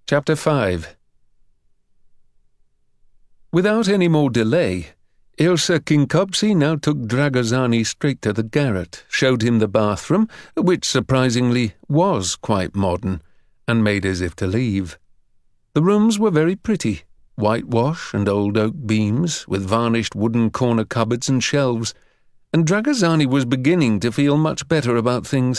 Chapter 5. Without any more delay, Ilse Kinkopsy now took Dragozani straight to the garret, showed him the bathroom, which surprisingly was quite modern, and made as if to leave. The rooms were very pretty, whitewash and old oak beams, with varnished wooden corner cupboards and shelves, and Dragozani was beginning to feel much better about things.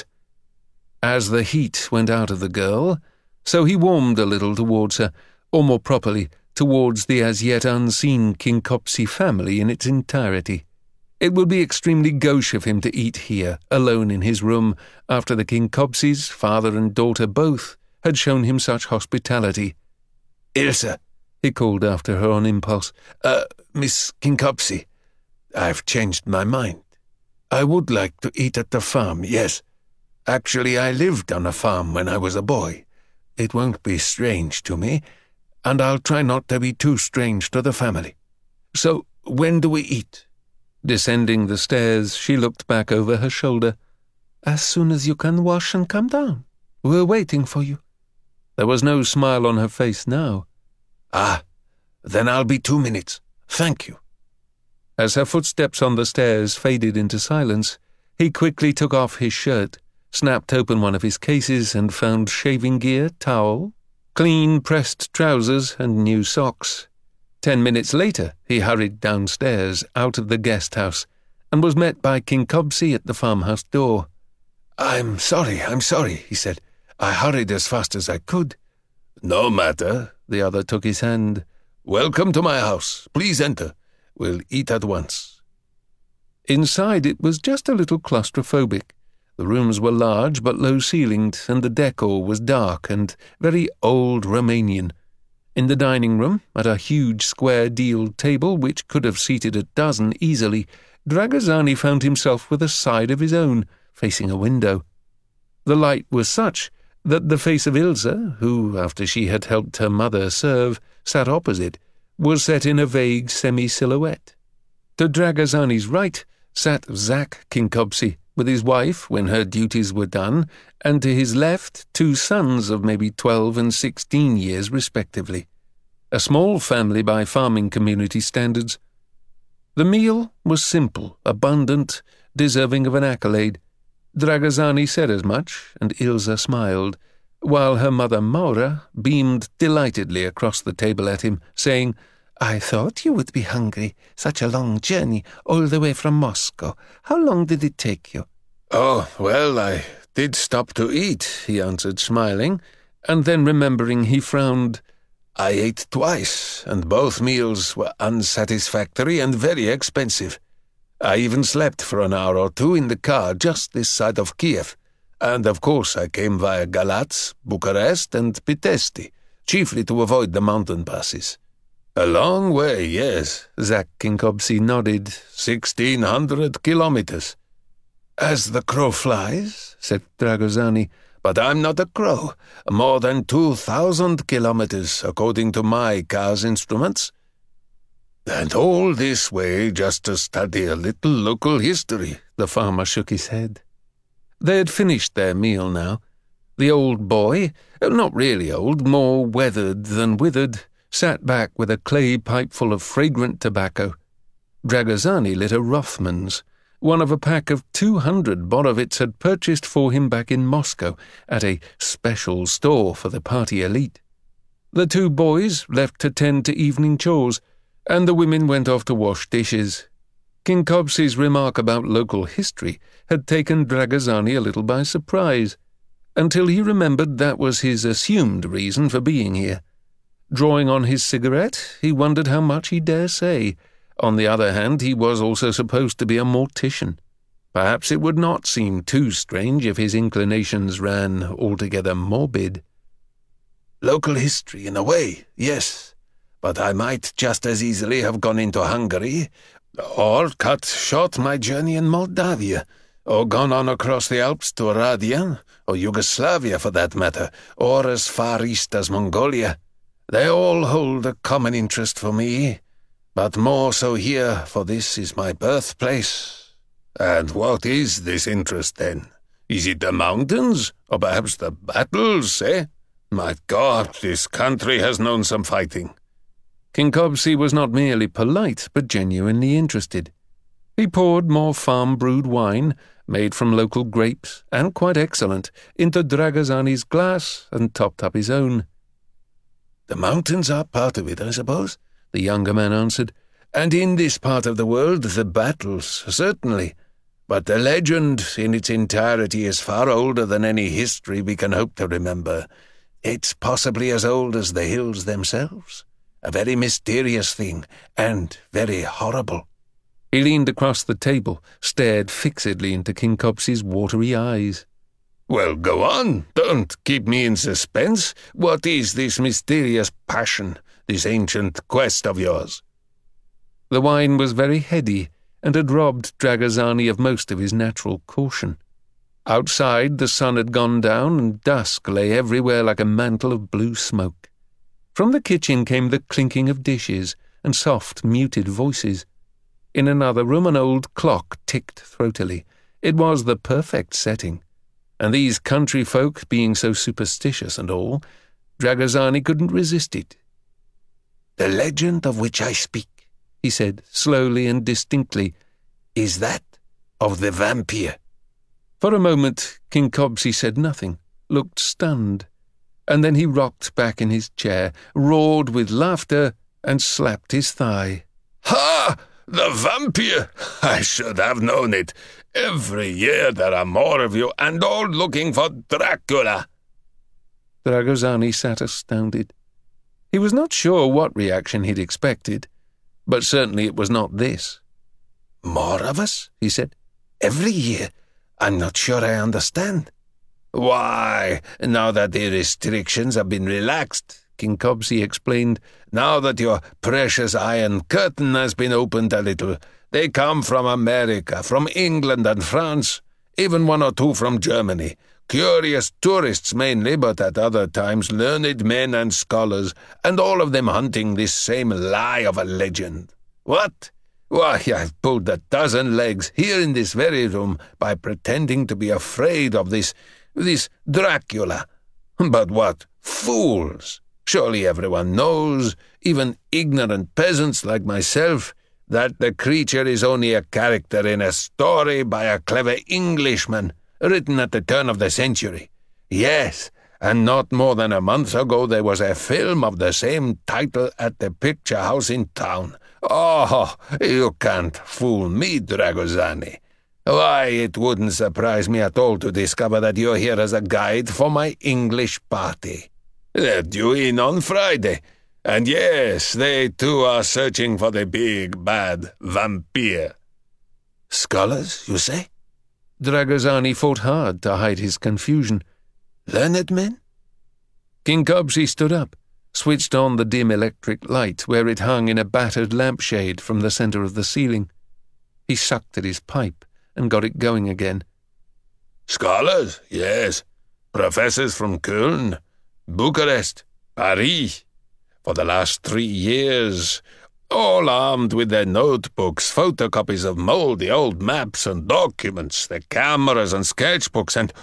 As the heat went out of the girl, so he warmed a little towards her, or more properly, towards the as yet unseen Kinkopsy family in its entirety. It would be extremely gauche of him to eat here, alone in his room, after the Kinkopsys, father and daughter both, had shown him such hospitality. "Ilse," he called after her on impulse. Miss Kinkopsy, I've changed my mind. I would like to eat at the farm, yes. Actually, I lived on a farm when I was a boy. It won't be strange to me, and I'll try not to be too strange to the family. So, when do we eat?" Descending the stairs, she looked back over her shoulder. "As soon as you can wash and come down. We're waiting for you." There was no smile on her face now. "Ah, then I'll be 2 minutes. Thank you." As her footsteps on the stairs faded into silence, he quickly took off his shirt, snapped open one of his cases, and found shaving gear, towel, clean pressed trousers, and new socks. 10 minutes later, he hurried downstairs, out of the guest house, and was met by Kinkopsy at the farmhouse door. I'm sorry, he said. "I hurried as fast as I could." "No matter," the other took his hand. "Welcome to my house. Please enter. We'll eat at once." Inside it was just a little claustrophobic. The rooms were large but low-ceilinged, and the decor was dark and very old Romanian. In the dining room, at a huge square deal table which could have seated a dozen easily, Dragozani found himself with a side of his own, facing a window. The light was such that the face of Ilse, who, after she had helped her mother serve, sat opposite, was set in a vague semi-silhouette. To Dragozani's right sat Zach Kinkopsy, with his wife when her duties were done, and to his left 2 sons of maybe 12 and 16 years respectively. A small family by farming community standards. The meal was simple, abundant, deserving of an accolade. Dragozani said as much, and Ilse smiled, while her mother Maura beamed delightedly across the table at him, saying, "I thought you would be hungry. Such a long journey, all the way from Moscow. How long did it take you?" "Oh, well, I did stop to eat," he answered, smiling, and then remembering, he frowned. "I ate twice, and both meals were unsatisfactory and very expensive. I even slept for an hour or 2 in the car just this side of Kiev, and of course I came via Galatz, Bucharest, and Pitești, chiefly to avoid the mountain passes." "A long way, yes," Zach Kinkopsy nodded. 1,600 kilometers. "As the crow flies," said Dragozani. "But I'm not a crow. More than 2,000 kilometers, according to my car's instruments. And all this way just to study a little local history." The farmer shook his head. They had finished their meal now. The old boy, not really old, more weathered than withered, sat back with a clay pipe full of fragrant tobacco. Dragozani lit a Rothmans, one of a pack of 200 Borovits had purchased for him back in Moscow at a special store for the party elite. The 2 boys left to tend to evening chores, and the women went off to wash dishes. Kinkopsy's remark about local history had taken Dragozani a little by surprise, until he remembered that was his assumed reason for being here. Drawing on his cigarette, he wondered how much he dare say. On the other hand, he was also supposed to be a mortician. Perhaps it would not seem too strange if his inclinations ran altogether morbid. "Local history, in a way, yes. But I might just as easily have gone into Hungary, or cut short my journey in Moldavia, or gone on across the Alps to Oradea, or Yugoslavia for that matter, or as far east as Mongolia. They all hold a common interest for me, but more so here, for this is my birthplace." "And what is this interest, then? Is it the mountains, or perhaps the battles, eh?" My God, this country has known some fighting. King Cobsi was not merely polite, but genuinely interested. He poured more farm-brewed wine, made from local grapes, and quite excellent, into Dragozani's glass and topped up his own. The mountains are part of it, I suppose, the younger man answered. And in this part of the world, the battles, certainly. But the legend in its entirety is far older than any history we can hope to remember. It's possibly as old as the hills themselves. A very mysterious thing, and very horrible. He leaned across the table, stared fixedly into King Cobsi's watery eyes. Well, go on. Don't keep me in suspense. What is this mysterious passion, this ancient quest of yours? The wine was very heady, and had robbed Dragozani of most of his natural caution. Outside, the sun had gone down, and dusk lay everywhere like a mantle of blue smoke. From the kitchen came the clinking of dishes and soft, muted voices. In another room, an old clock ticked throatily. It was the perfect setting. And these country folk, being so superstitious and all, Dragozani couldn't resist it. The legend of which I speak, he said, slowly and distinctly, is that of the vampire. For a moment, King Cobsi said nothing, looked stunned, and then he rocked back in his chair, roared with laughter, and slapped his thigh. Ha! The vampire! I should have known it. Every year there are more of you, and all looking for Dracula. Dragozani sat astounded. He was not sure what reaction he'd expected, but certainly it was not this. More of us? He said. Every year? I'm not sure I understand. Why, now that the restrictions have been relaxed, King Cobsi explained, now that your precious Iron Curtain has been opened a little, they come from America, from England and France, even one or two from Germany. Curious tourists mainly, but at other times learned men and scholars, and all of them hunting this same lie of a legend. What? Why, I've pulled 1,000 legs here in this very room by pretending to be afraid of this Dracula. But what fools! Surely everyone knows, even ignorant peasants like myself, that the creature is only a character in a story by a clever Englishman, written at the turn of the century. Yes, and not more than a month ago there was a film of the same title at the picture house in town. Oh, you can't fool me, Dragozani. Why, it wouldn't surprise me at all to discover that you're here as a guide for my English party. They're due in on Friday, and yes, they too are searching for the big, bad vampire. Scholars, you say? Dragozani fought hard to hide his confusion. Learned men? King Cobsi stood up, switched on the dim electric light where it hung in a battered lampshade from the centre of the ceiling. He sucked at his pipe and got it going again. Scholars, yes. Professors from Köln, Bucharest, Paris. For the last 3 years, all armed with their notebooks, photocopies of mouldy old maps and documents, their cameras and sketchbooks, and,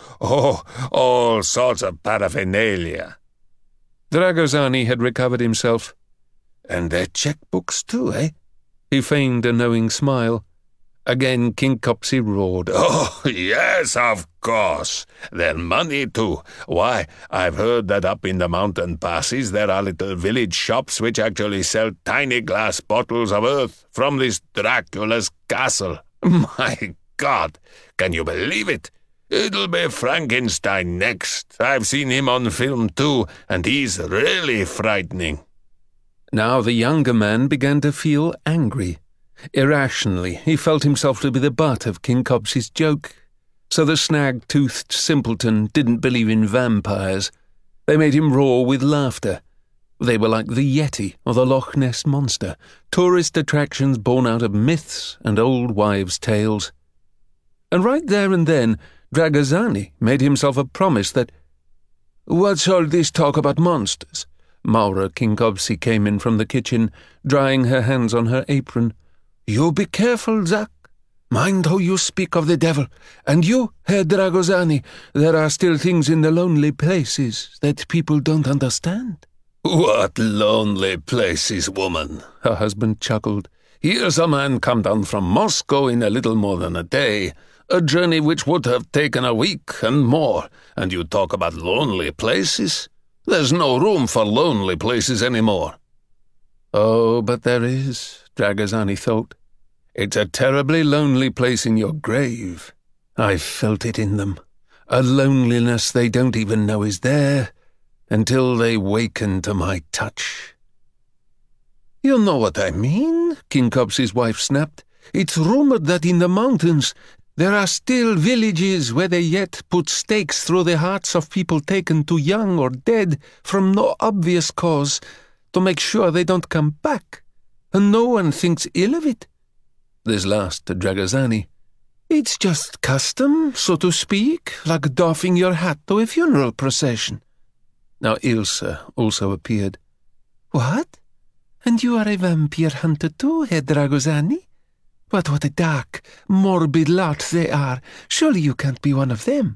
all sorts of paraphernalia. Dragozani had recovered himself. And their checkbooks too, eh? He feigned a knowing smile. Again King Cobsi roared. Oh, yes, of course. Their money too. Why, I've heard that up in the mountain passes there are little village shops which actually sell tiny glass bottles of earth from this Dracula's castle. My God, can you believe it? It'll be Frankenstein next. I've seen him on film too, and he's really frightening. Now the younger man began to feel angry. Irrationally, he felt himself to be the butt of King Cobsi's joke. So the snag-toothed simpleton didn't believe in vampires. They made him roar with laughter. They were like the Yeti or the Loch Ness Monster, tourist attractions born out of myths and old wives' tales. And right there and then, Dragozani made himself a promise that— "What's all this talk about monsters?" Maura, King Cobsi, came in from the kitchen, drying her hands on her apron. "You be careful, Zack. Mind how you speak of the devil. And you, Herr Dragosani, there are still things in the lonely places that people don't understand." "What lonely places, woman?" her husband chuckled. "Here's a man come down from Moscow in a little more than a day, a journey which would have taken a week and more, and you talk about lonely places? There's no room for lonely places anymore." Oh, but there is, Dragosani thought. It's a terribly lonely place in your grave. I've felt it in them. A loneliness they don't even know is there, until they waken to my touch. "You know what I mean," King Cobsi's wife snapped. "It's rumored that in the mountains there are still villages where they yet put stakes through the hearts of people taken too young or dead from no obvious cause to make sure they don't come back, and no one thinks ill of it." This last to Dragosani. "It's just custom, so to speak, like doffing your hat to a funeral procession." Now Ilse also appeared. "What? And you are a vampire hunter too, Herr Dragosani? But what a dark, morbid lot they are. Surely you can't be one of them."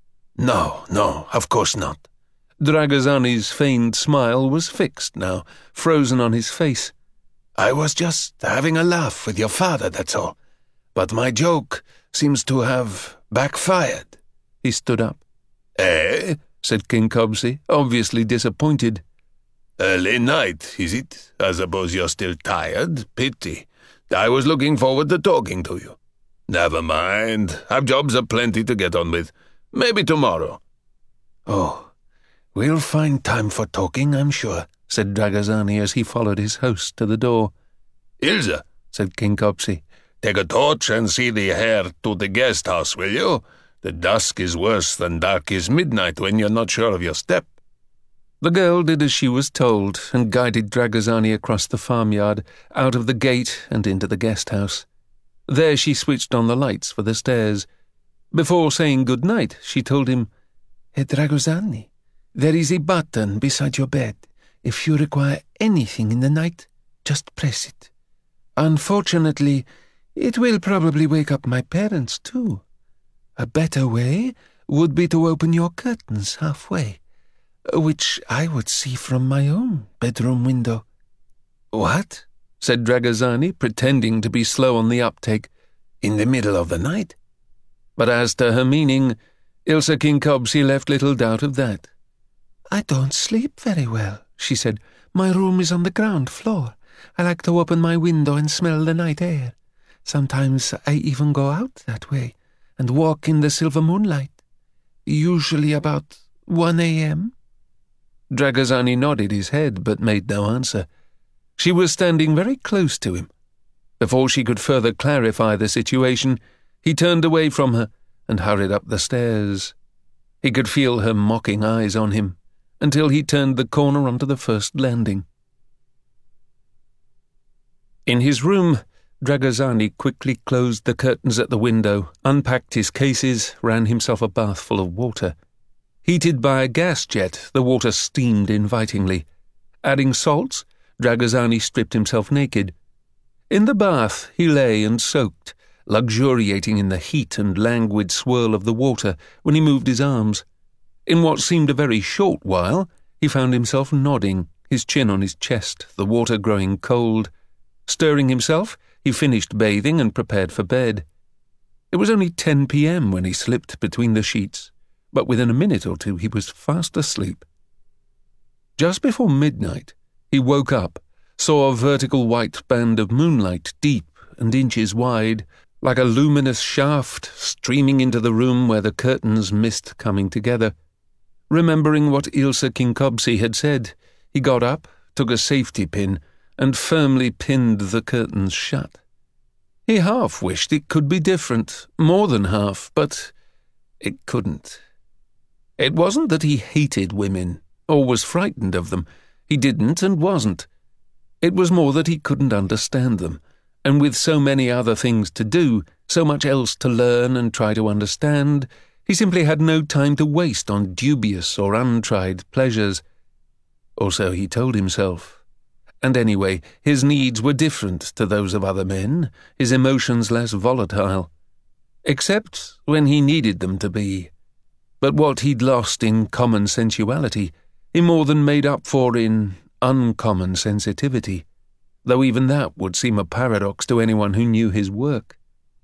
No, of course not." Dragosani's feigned smile was fixed now, frozen on his face. "I was just having a laugh with your father, that's all. But my joke seems to have backfired." He stood up. "Eh?" said King Cobsi, obviously disappointed. "Early night, is it? I suppose you're still tired? Pity. I was looking forward to talking to you. Never mind. I've jobs aplenty to get on with. Maybe tomorrow." "Oh, we'll find time for talking, I'm sure," said Dragosani as he followed his host to the door. "Ilse," said King Cobsi, "take a torch and see the heir to the guest house, will you? The dusk is worse than dark is midnight when you're not sure of your step." The girl did as she was told and guided Dragosani across the farmyard, out of the gate and into the guest house. There she switched on the lights for the stairs. Before saying good night, she told him, "Herr Dragosani, there is a button beside your bed. If you require anything in the night, just press it. Unfortunately, it will probably wake up my parents too. A better way would be to open your curtains halfway, which I would see from my own bedroom window." "What?" said Dragosani, pretending to be slow on the uptake. "In the middle of the night?" But as to her meaning, Ilse King Cobsi left little doubt of that. "I don't sleep very well," she said. "My room is on the ground floor. I like to open my window and smell the night air. Sometimes I even go out that way and walk in the silver moonlight. Usually about 1 a.m. Dragosani nodded his head but made no answer. She was standing very close to him. Before she could further clarify the situation, he turned away from her and hurried up the stairs. He could feel her mocking eyes on him until he turned the corner onto the first landing. In his room, Dragosani quickly closed the curtains at the window, unpacked his cases, ran himself a bath full of water. Heated by a gas jet, the water steamed invitingly. Adding salts, Dragosani stripped himself naked. In the bath he lay and soaked, luxuriating in the heat and languid swirl of the water when he moved his arms. In what seemed a very short while, he found himself nodding, his chin on his chest, the water growing cold. Stirring himself, he finished bathing and prepared for bed. It was only 10 p.m. when he slipped between the sheets, but within a minute or two he was fast asleep. Just before midnight, he woke up, saw a vertical white band of moonlight deep and inches wide, like a luminous shaft streaming into the room where the curtains missed coming together. Remembering what Ilse King Cobsi had said, he got up, took a safety pin, and firmly pinned the curtains shut. He half wished it could be different, more than half, but it couldn't. It wasn't that he hated women, or was frightened of them. He didn't and wasn't. It was more that he couldn't understand them, and with so many other things to do, so much else to learn and try to understand, he simply had no time to waste on dubious or untried pleasures. Or so he told himself. And anyway, his needs were different to those of other men, his emotions less volatile. Except when he needed them to be. But what he'd lost in common sensuality, he more than made up for in uncommon sensitivity, though even that would seem a paradox to anyone who knew his work.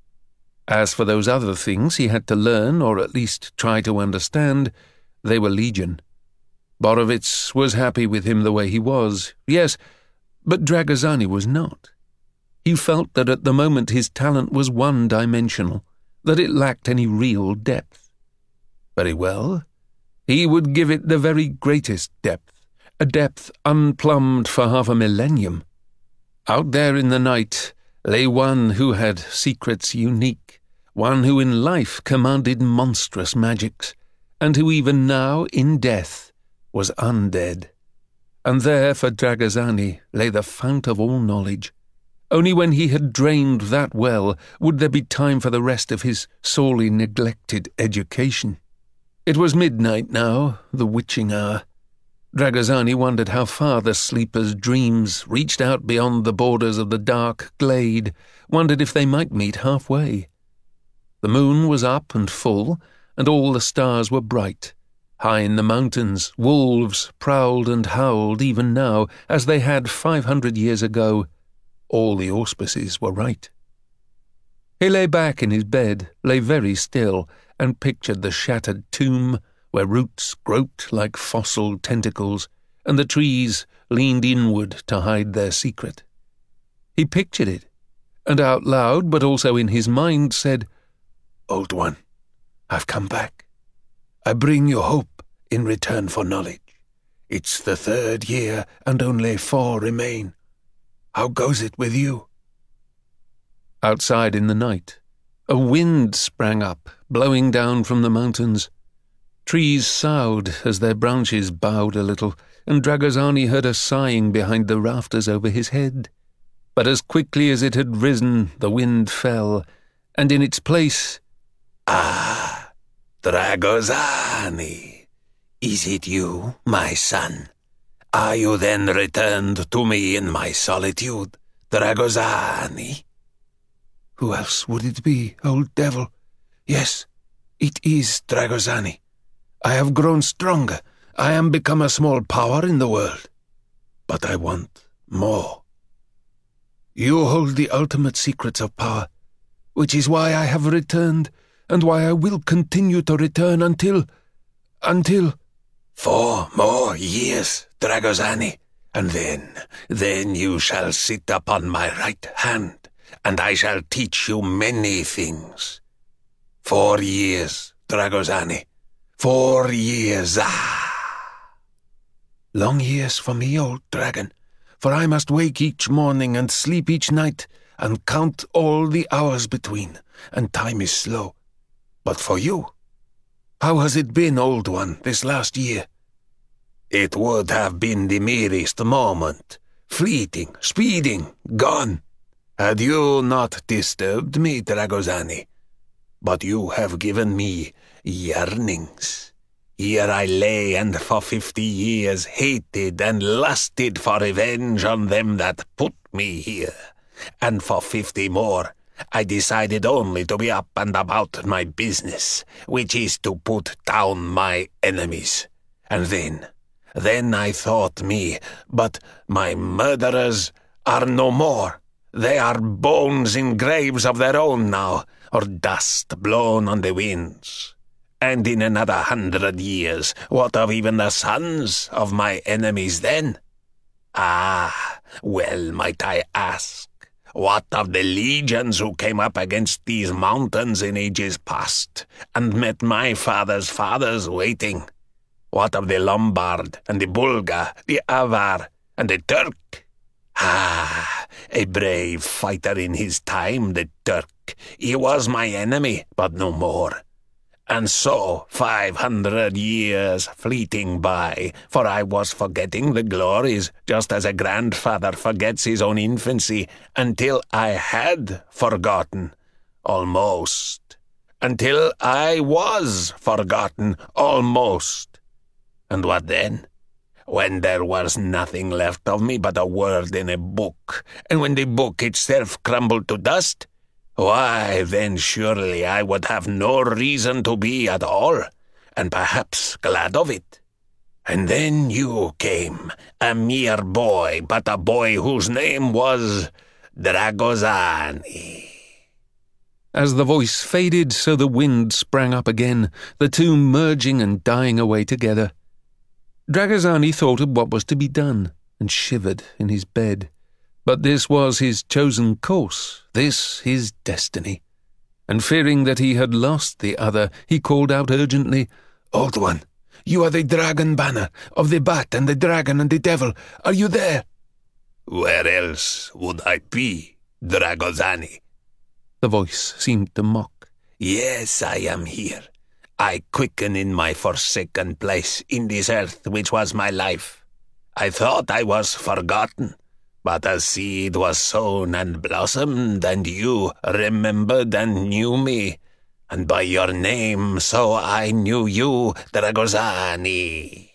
As for those other things he had to learn, or at least try to understand, they were legion. Borovitz was happy with him the way he was, yes, but Dragozani was not. He felt that at the moment his talent was one-dimensional, that it lacked any real depth. Very well, he would give it the very greatest depth, a depth unplumbed for half a millennium. Out there in the night lay one who had secrets unique, one who in life commanded monstrous magics, and who even now, in death, was undead. And there, for Dragozani, lay the fount of all knowledge. Only when he had drained that well would there be time for the rest of his sorely neglected education. It was midnight now, the witching hour. Dragozani wondered how far the sleeper's dreams reached out beyond the borders of the dark glade, wondered if they might meet halfway. The moon was up and full, and all the stars were bright. High in the mountains, wolves prowled and howled even now, as they had 500 years ago. All the auspices were right. He lay back in his bed, lay very still, and pictured the shattered tomb, where roots groped like fossil tentacles, and the trees leaned inward to hide their secret. He pictured it, and out loud, but also in his mind, said, "Old One, I've come back. I bring you hope in return for knowledge. It's the 3rd year, and only 4 remain. How goes it with you?" Outside in the night, a wind sprang up, blowing down from the mountains. Trees soughed as their branches bowed a little, and Dragozani heard a sighing behind the rafters over his head. But as quickly as it had risen, the wind fell, and in its place... "Ah, Dragozani, is it you, my son? Are you then returned to me in my solitude, Dragozani?" "Who else would it be, old devil? Yes, it is Dragozani. I have grown stronger. I am become a small power in the world. But I want more. You hold the ultimate secrets of power, which is why I have returned, and why I will continue to return until... 4 more years, Dragozani, and then you shall sit upon my right hand, and I shall teach you many things. 4 years, Dragozani. 4 years, Long years for me, old dragon, for I must wake each morning and sleep each night, and count all the hours between, and time is slow. But for you, how has it been, old one, this last year?" "It would have been the merest moment, fleeting, speeding, gone, had you not disturbed me, Dragozani. But you have given me yearnings. Here I lay, and for 50 years hated and lusted for revenge on them that put me here. And for 50 more, I decided only to be up and about my business, which is to put down my enemies. And then I thought me, but my murderers are no more. They are bones in graves of their own now, or dust blown on the winds. And in another 100 years, what of even the sons of my enemies then? Ah, well might I ask, what of the legions who came up against these mountains in ages past, and met my father's fathers waiting? What of the Lombard, and the Bulgar, the Avar, and the Turk? Ah, a brave fighter in his time, the Turk. He was my enemy, but no more. And so 500 years fleeting by, for I was forgetting the glories, just as a grandfather forgets his own infancy, until I had forgotten, almost. Until I was forgotten, almost. And what then? when there was nothing left of me but a word in a book, and when the book itself crumbled to dust, why, then surely I would have no reason to be at all, and perhaps glad of it. And then you came, a mere boy, but a boy whose name was Dragozani." As the voice faded, so the wind sprang up again, the two merging and dying away together. Dragozani thought of what was to be done, and shivered in his bed. But this was his chosen course, this his destiny. And fearing that he had lost the other, he called out urgently, "Old One, you are the dragon banner of the bat and the dragon and the devil. Are you there?" "Where else would I be, Dragozani?" The voice seemed to mock. "Yes, I am here. I quicken in my forsaken place in this earth which was my life. I thought I was forgotten, but a seed was sown and blossomed, and you remembered and knew me, and by your name so I knew you, Dragozani."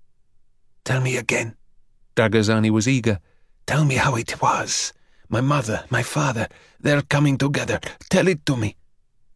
"Tell me again." Dragozani was eager. "Tell me how it was. My mother, my father, they're coming together. Tell it to me."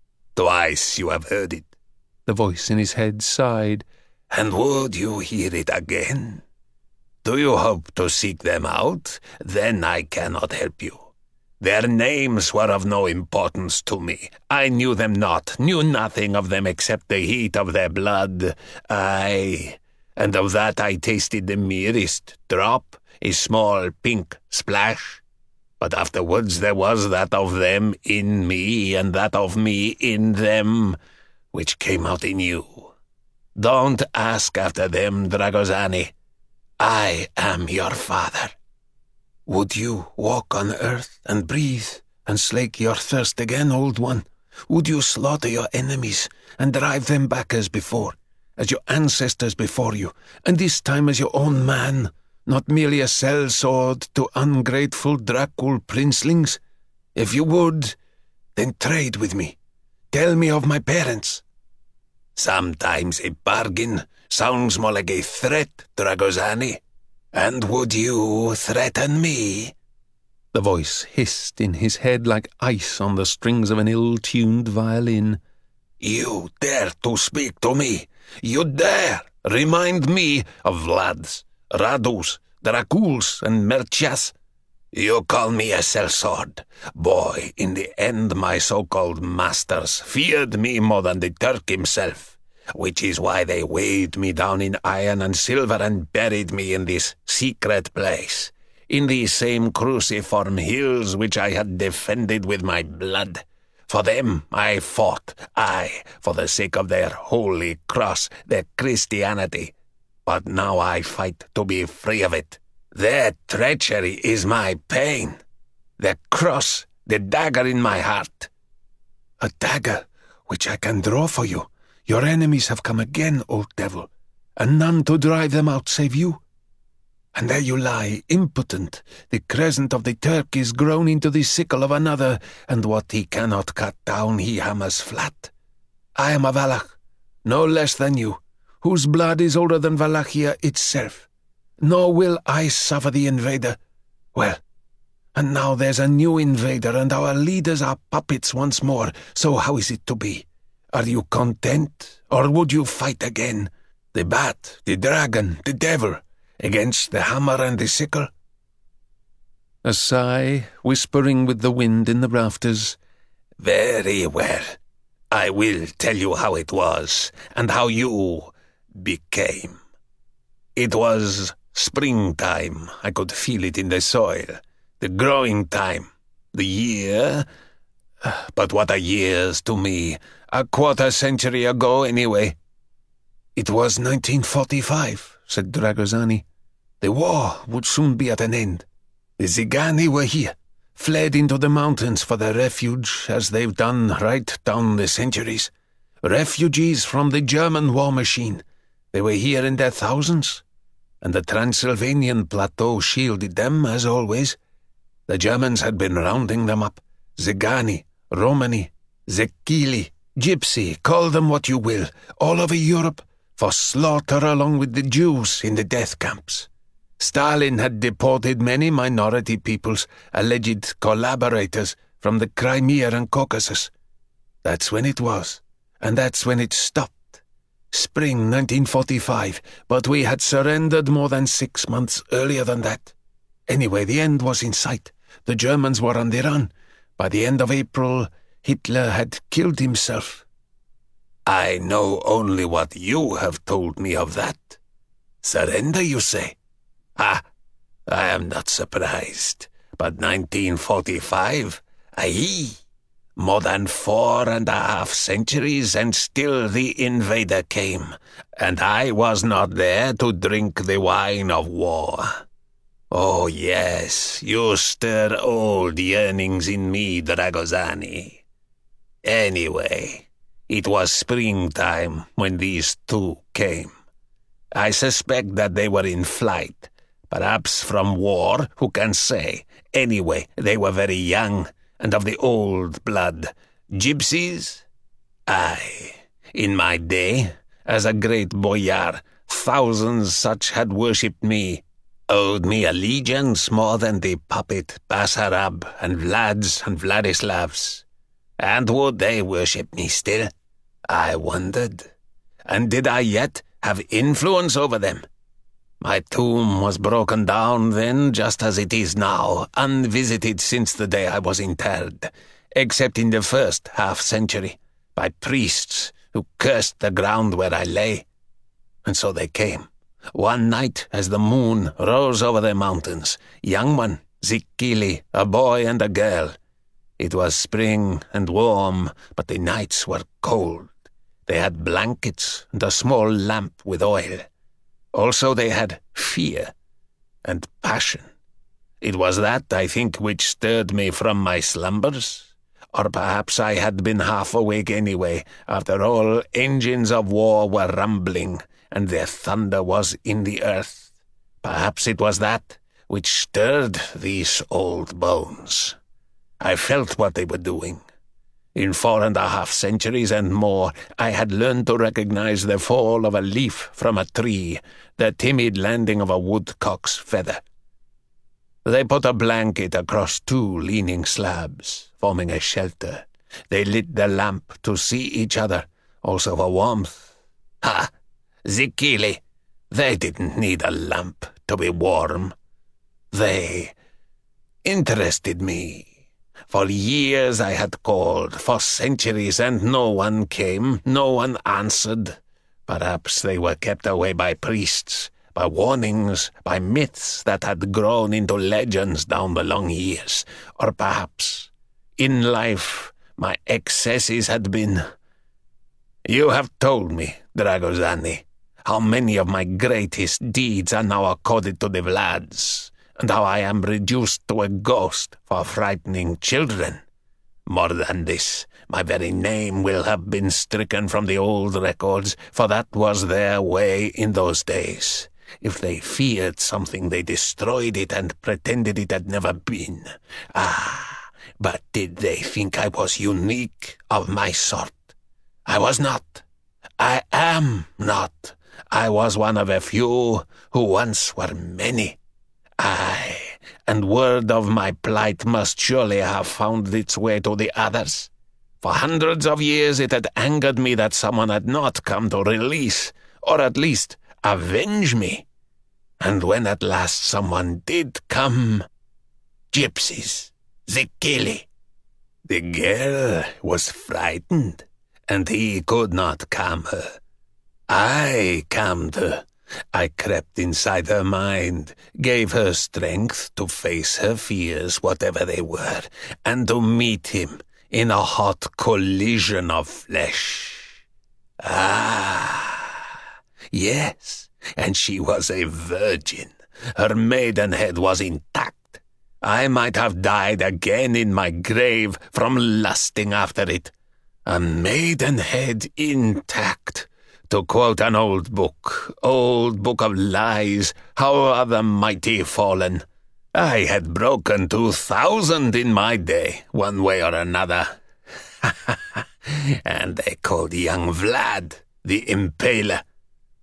"Twice you have heard it." The voice in his head sighed. "And would you hear it again? Do you hope to seek them out? Then I cannot help you. Their names were of no importance to me. I knew them not, knew nothing of them except the heat of their blood. Aye, and of that I tasted the merest drop, a small pink splash. But afterwards there was that of them in me, and that of me in them, which came out in you. Don't ask after them, Dragozani. I am your father." "Would you walk on earth and breathe and slake your thirst again, Old One? Would you slaughter your enemies and drive them back as before, as your ancestors before you, and this time as your own man, not merely a sellsword to ungrateful Dracul princelings? If you would, then trade with me. Tell me of my parents." "Sometimes a bargain sounds more like a threat, Dragozani. And would you threaten me?" The voice hissed in his head like ice on the strings of an ill-tuned violin. "You dare to speak to me? You dare remind me of Vlads, Radus, Draculs, and Merchas? You call me a sellsword. Boy, in the end my so-called masters feared me more than the Turk himself, which is why they weighed me down in iron and silver and buried me in this secret place, in these same cruciform hills which I had defended with my blood. For them I fought, aye, for the sake of their holy cross, their Christianity. But now I fight to be free of it. Their treachery is my pain. The cross, the dagger in my heart." "A dagger which I can draw for you. Your enemies have come again, old devil, and none to drive them out save you. And there you lie, impotent. The crescent of the Turk is grown into the sickle of another, and what he cannot cut down he hammers flat. I am a Valach, no less than you, whose blood is older than Valachia itself. Nor will I suffer the invader. Well, and now there's a new invader, and our leaders are puppets once more, so how is it to be? Are you content, or would you fight again? The bat, the dragon, the devil, against the hammer and the sickle?" A sigh, whispering with the wind in the rafters. "Very well. I will tell you how it was, and how you became. It was springtime. I could feel it in the soil. The growing time. The year. But what are years to me? A quarter century ago, anyway." "It was 1945, said Dragozani. "The war would soon be at an end. The Zigani were here, fled into the mountains for their refuge, as they've done right down the centuries. Refugees from the German war machine. They were here in their thousands, and the Transylvanian plateau shielded them, as always. The Germans had been rounding them up. Zigani, Romani, Zekili, Gypsy, call them what you will, all over Europe, for slaughter along with the Jews in the death camps. Stalin had deported many minority peoples, alleged collaborators from the Crimea and Caucasus. That's when it was, and that's when it stopped. Spring 1945, but we had surrendered more than 6 months earlier than that. Anyway, the end was in sight. The Germans were on the run. By the end of April, Hitler had killed himself. I know only what you have told me of that. Surrender, you say? I am not surprised. But 1945, aye, more than 4.5 centuries, and still the invader came, and I was not there to drink the wine of war. Oh yes, you stir old yearnings in me, Dragozani. Anyway, it was springtime when these two came. I suspect that they were in flight, perhaps from war, who can say? Anyway, they were very young, and of the old blood. Gypsies? Aye. In my day, as a great boyar, thousands such had worshipped me, owed me allegiance more than the puppet Basarab and Vlads and Vladislavs. And would they worship me still? I wondered. And did I yet have influence over them? My tomb was broken down then, just as it is now, unvisited since the day I was interred, except in the first half-century, by priests who cursed the ground where I lay. And so they came. One night, as the moon rose over the mountains, young one, Zikili, a boy and a girl. It was spring and warm, but the nights were cold. They had blankets and a small lamp with oil. Also they had fear and passion. It was that, I think, which stirred me from my slumbers. Or perhaps I had been half awake anyway. After all, engines of war were rumbling, and their thunder was in the earth. Perhaps it was that which stirred these old bones. I felt what they were doing. In 4.5 centuries and more, I had learned to recognize the fall of a leaf from a tree, the timid landing of a woodcock's feather. They put a blanket across 2 leaning slabs, forming a shelter. They lit the lamp to see each other, also for warmth. Ha! Zikili! They didn't need a lamp to be warm. They interested me. For years I had called, for centuries, and no one came, no one answered. Perhaps they were kept away by priests, by warnings, by myths that had grown into legends down the long years. Or perhaps, in life, my excesses had been... You have told me, Dragozani, how many of my greatest deeds are now accorded to the Vlads, and how I am reduced to a ghost for frightening children. More than this, my very name will have been stricken from the old records, for that was their way in those days. If they feared something, they destroyed it and pretended it had never been. Ah, but did they think I was unique of my sort? I was not. I am not. I was one of a few who once were many. Aye, and word of my plight must surely have found its way to the others. For hundreds of years it had angered me that someone had not come to release, or at least avenge me. And when at last someone did come, gypsies, Zikili. The girl was frightened, and he could not calm her. I calmed her. I crept inside her mind, gave her strength to face her fears, whatever they were, and to meet him in a hot collision of flesh. Ah, yes, and she was a virgin. Her maidenhead was intact. I might have died again in my grave from lusting after it. A maidenhead intact. To quote an old book of lies, how are the mighty fallen? I had broken 2,000 in my day, one way or another. And they called young Vlad the Impaler.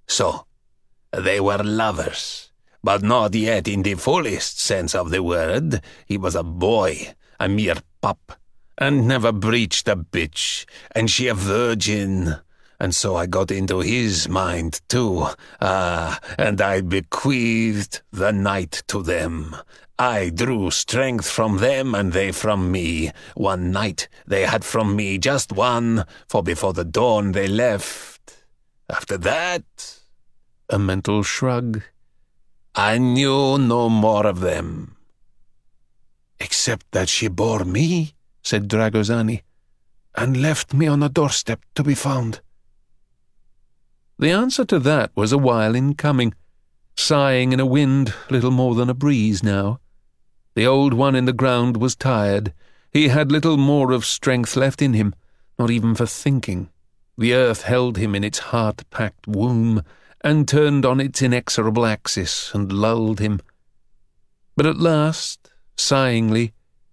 So, they were lovers, but not yet in the fullest sense of the word. He was a boy, a mere pup, and never breached a bitch, and she a virgin. And so I got into his mind too, and I bequeathed the night to them. I drew strength from them and they from me. One night they had from me, just one, for before the dawn they left. After that, a mental shrug, I knew no more of them. Except that she bore me, said Dragosani, and left me on a doorstep to be found. The answer to that was a while in coming, sighing in a wind little more than a breeze now. The old one in the ground was tired. He had little more of strength left in him, not even for thinking. The earth held him in its heart-packed womb, and turned on its inexorable axis and lulled him. But at last, sighingly,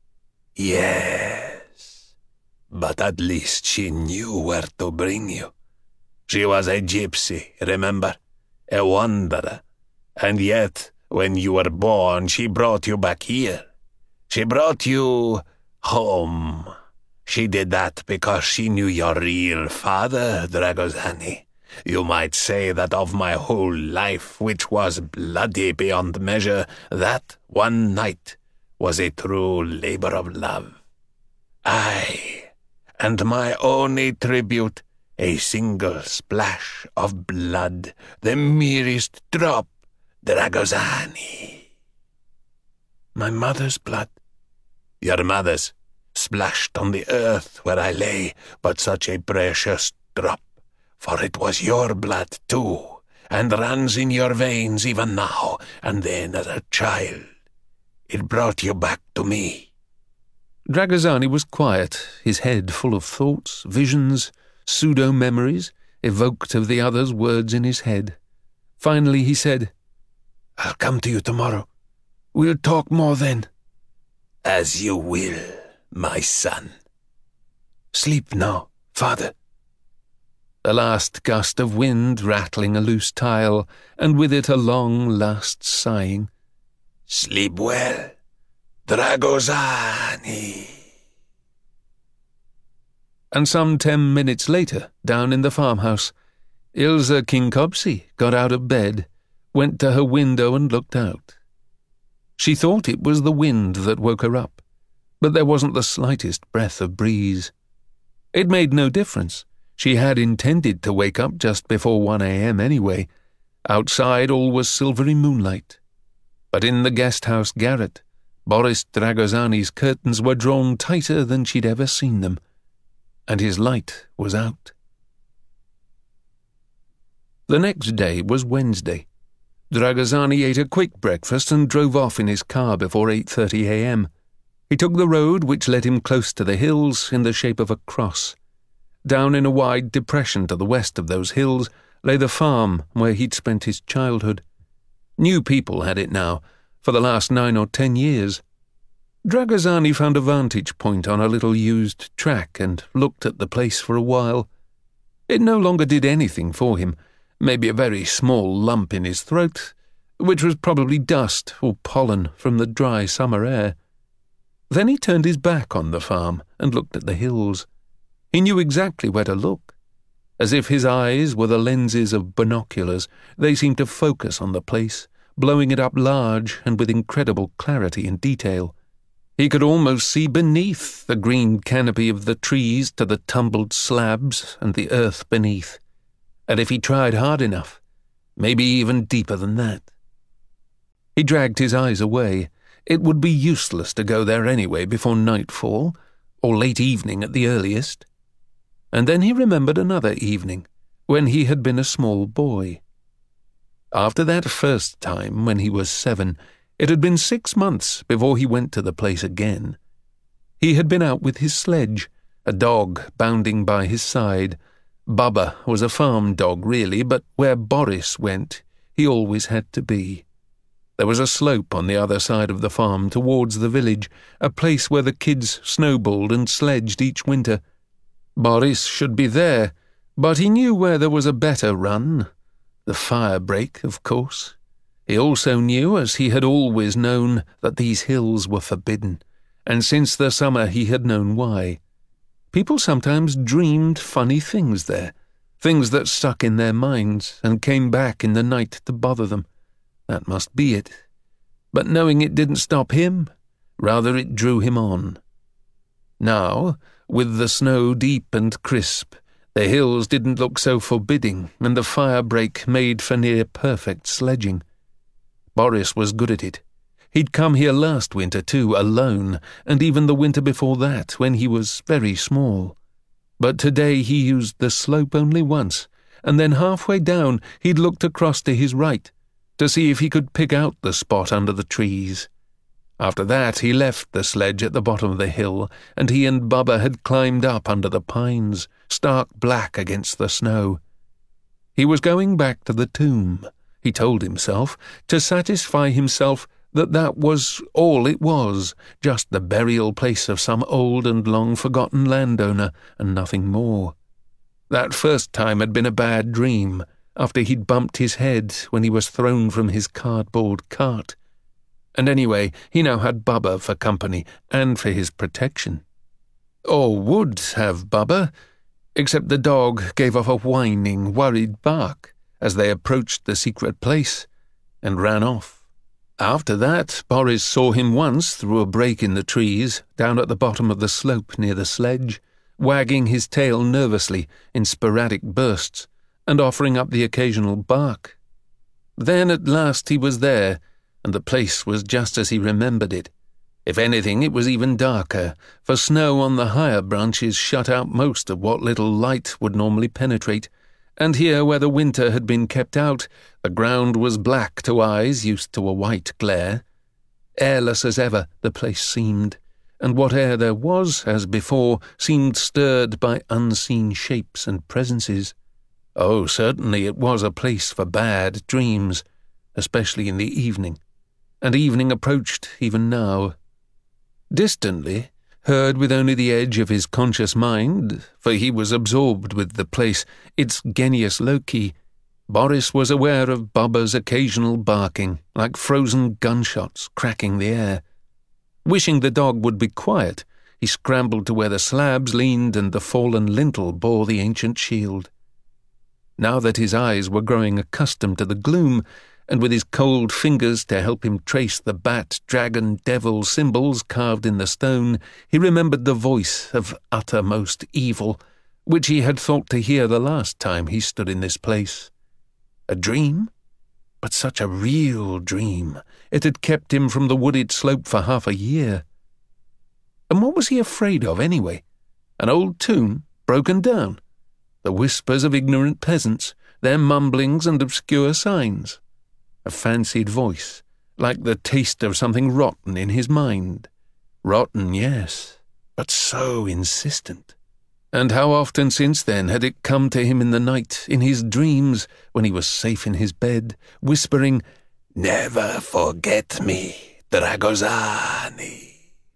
Yes, but at least she knew where to bring you. She was a gypsy, remember? A wanderer. And yet, when you were born, she brought you back here. She brought you home. She did that because she knew your real father, Dragosani. You might say that of my whole life, which was bloody beyond measure, that one night was a true labor of love. Aye, and my only tribute, a single splash of blood, the merest drop, Dragosani. My mother's blood. Your mother's, splashed on the earth where I lay, but such a precious drop, for it was your blood too, and runs in your veins even now, and then as a child. It brought you back to me. Dragosani was quiet, his head full of thoughts, visions, pseudo-memories, evoked of the other's words in his head. Finally he said, I'll come to you tomorrow. We'll talk more then. As you will, my son. Sleep now, father. A last gust of wind rattling a loose tile, and with it a long last sighing. Sleep well, Dragosani. And some 10 minutes later, down in the farmhouse, Ilse Kinkopsi got out of bed, went to her window and looked out. She thought it was the wind that woke her up, but there wasn't the slightest breath of breeze. It made no difference. She had intended to wake up just before 1 a.m. anyway. Outside all was silvery moonlight. But in the guest-house garret, Boris Dragosani's curtains were drawn tighter than she'd ever seen them, and his light was out. The next day was Wednesday. Dragosani ate a quick breakfast and drove off in his car before 8:30 a.m. He took the road which led him close to the hills in the shape of a cross. Down in a wide depression to the west of those hills lay the farm where he'd spent his childhood. New people had it now, for the last 9 or 10 years. Dragosani found a vantage point on a little used track and looked at the place for a while. It no longer did anything for him, maybe a very small lump in his throat, which was probably dust or pollen from the dry summer air. Then he turned his back on the farm and looked at the hills. He knew exactly where to look. As if his eyes were the lenses of binoculars, they seemed to focus on the place, blowing it up large and with incredible clarity and detail. He could almost see beneath the green canopy of the trees to the tumbled slabs and the earth beneath. And if he tried hard enough, maybe even deeper than that. He dragged his eyes away. It would be useless to go there anyway before nightfall, or late evening at the earliest. And then he remembered another evening, when he had been a small boy. After that first time, when he was 7, it had been 6 months before he went to the place again. He had been out with his sledge, a dog bounding by his side. Baba was a farm dog, really, but where Boris went, he always had to be. There was a slope on the other side of the farm towards the village, a place where the kids snowballed and sledged each winter. Boris should be there, but he knew where there was a better run. The fire break, of course. He also knew, as he had always known, that these hills were forbidden, and since the summer he had known why. People sometimes dreamed funny things there, things that stuck in their minds and came back in the night to bother them. That must be it. But knowing it didn't stop him, rather it drew him on. Now, with the snow deep and crisp, the hills didn't look so forbidding, and the fire break made for near-perfect sledging. Boris was good at it. He'd come here last winter too, alone, and even the winter before that, when he was very small. But today he used the slope only once, and then halfway down he'd looked across to his right, to see if he could pick out the spot under the trees. After that he left the sledge at the bottom of the hill, and he and Bubba had climbed up under the pines, stark black against the snow. He was going back to the tomb, he told himself, to satisfy himself that that was all it was, just the burial place of some old and long-forgotten landowner, and nothing more. That first time had been a bad dream, after he'd bumped his head when he was thrown from his cardboard cart. And anyway, he now had Bubba for company and for his protection. Or would have Bubba, except the dog gave off a whining, worried bark as they approached the secret place, and ran off. After that, Boris saw him once through a break in the trees, down at the bottom of the slope near the sledge, wagging his tail nervously in sporadic bursts, and offering up the occasional bark. Then at last he was there, and the place was just as he remembered it. If anything, it was even darker, for snow on the higher branches shut out most of what little light would normally penetrate, and here where the winter had been kept out, the ground was black to eyes used to a white glare. Airless as ever, the place seemed, and what air there was, as before, seemed stirred by unseen shapes and presences. Oh, certainly it was a place for bad dreams, especially in the evening, and evening approached even now. Distantly, heard with only the edge of his conscious mind, for he was absorbed with the place, its genius loci, Boris was aware of Bubba's occasional barking, like frozen gunshots cracking the air. Wishing the dog would be quiet, he scrambled to where the slabs leaned and the fallen lintel bore the ancient shield. Now that his eyes were growing accustomed to the gloom, and with his cold fingers to help him trace the bat, dragon, devil symbols carved in the stone, he remembered the voice of uttermost evil, which he had thought to hear the last time he stood in this place. A dream? But such a real dream. It had kept him from the wooded slope for half a year. And what was he afraid of, anyway? An old tomb, broken down? The whispers of ignorant peasants, their mumblings and obscure signs? A fancied voice, like the taste of something rotten in his mind. Rotten, yes, but so insistent. And how often since then had it come to him in the night, in his dreams, when he was safe in his bed, whispering, "Never forget me, Dragozani."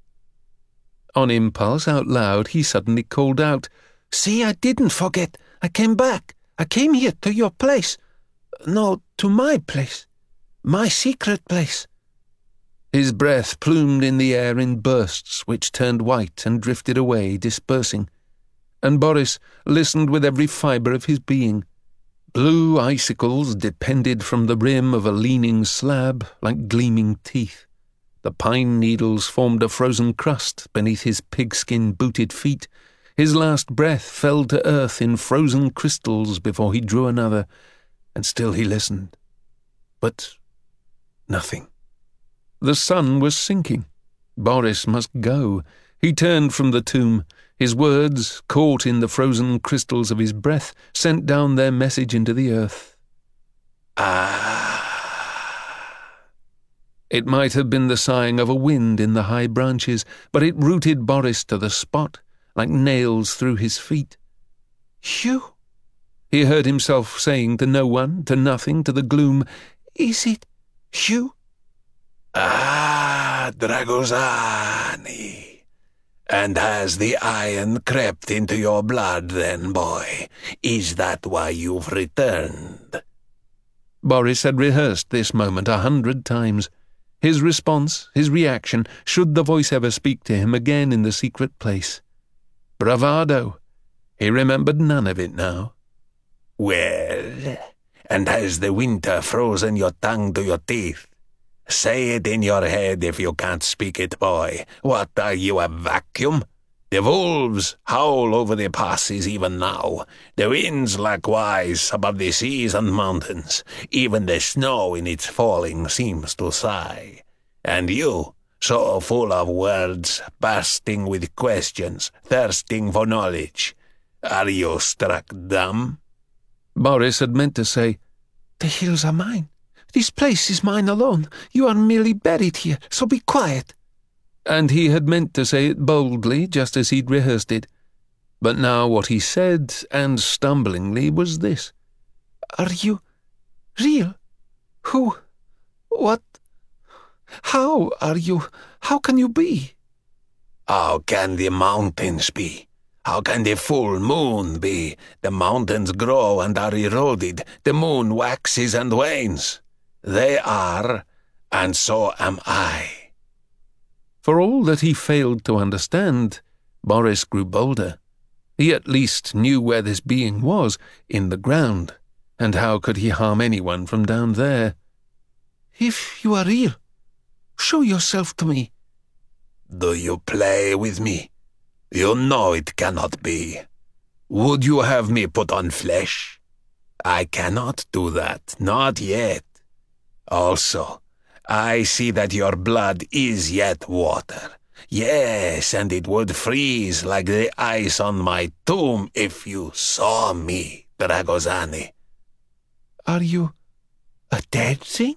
On impulse, out loud, he suddenly called out, "See, I didn't forget. I came back. I came here to your place. No, to my place. My secret place." His breath plumed in the air in bursts which turned white and drifted away, dispersing. And Boris listened with every fibre of his being. Blue icicles depended from the rim of a leaning slab like gleaming teeth. The pine needles formed a frozen crust beneath his pigskin-booted feet. His last breath fell to earth in frozen crystals before he drew another, and still he listened. But nothing. The sun was sinking. Boris must go. He turned from the tomb. His words, caught in the frozen crystals of his breath, sent down their message into the earth. Ah! It might have been the sighing of a wind in the high branches, but it rooted Boris to the spot, like nails through his feet. "Hugh," he heard himself saying to no one, to nothing, to the gloom, "is it Hugh?" "Ah, Dragozani. And has the iron crept into your blood then, boy? Is that why you've returned?" Boris had rehearsed this moment 100 times. His response, his reaction, should the voice ever speak to him again in the secret place. Bravado! He remembered none of it now. Well, and has the winter frozen your tongue to your teeth? Say it in your head if you can't speak it, boy. What are you, a vacuum? The wolves howl over the passes even now. The winds likewise above the seas and mountains. Even the snow in its falling seems to sigh. And you, so full of words, bursting with questions, thirsting for knowledge, are you struck dumb? Boris had meant to say, "The hills are mine. This place is mine alone. You are merely buried here, so be quiet." And he had meant to say it boldly, just as he'd rehearsed it. But now what he said, and stumblingly, was this. "Are you real? Who? What? How are you? How can you be?" How can the mountains be? How can the full moon be? The mountains grow and are eroded. The moon waxes and wanes. They are, and so am I. For all that he failed to understand, Boris grew bolder. He at least knew where this being was, in the ground, and how could he harm anyone from down there? "If you are real, show yourself to me." Do you play with me? You know it cannot be. Would you have me put on flesh? I cannot do that, not yet. Also, I see that your blood is yet water. Yes, and it would freeze like the ice on my tomb if you saw me, Dragozani. "Are you a dead thing?"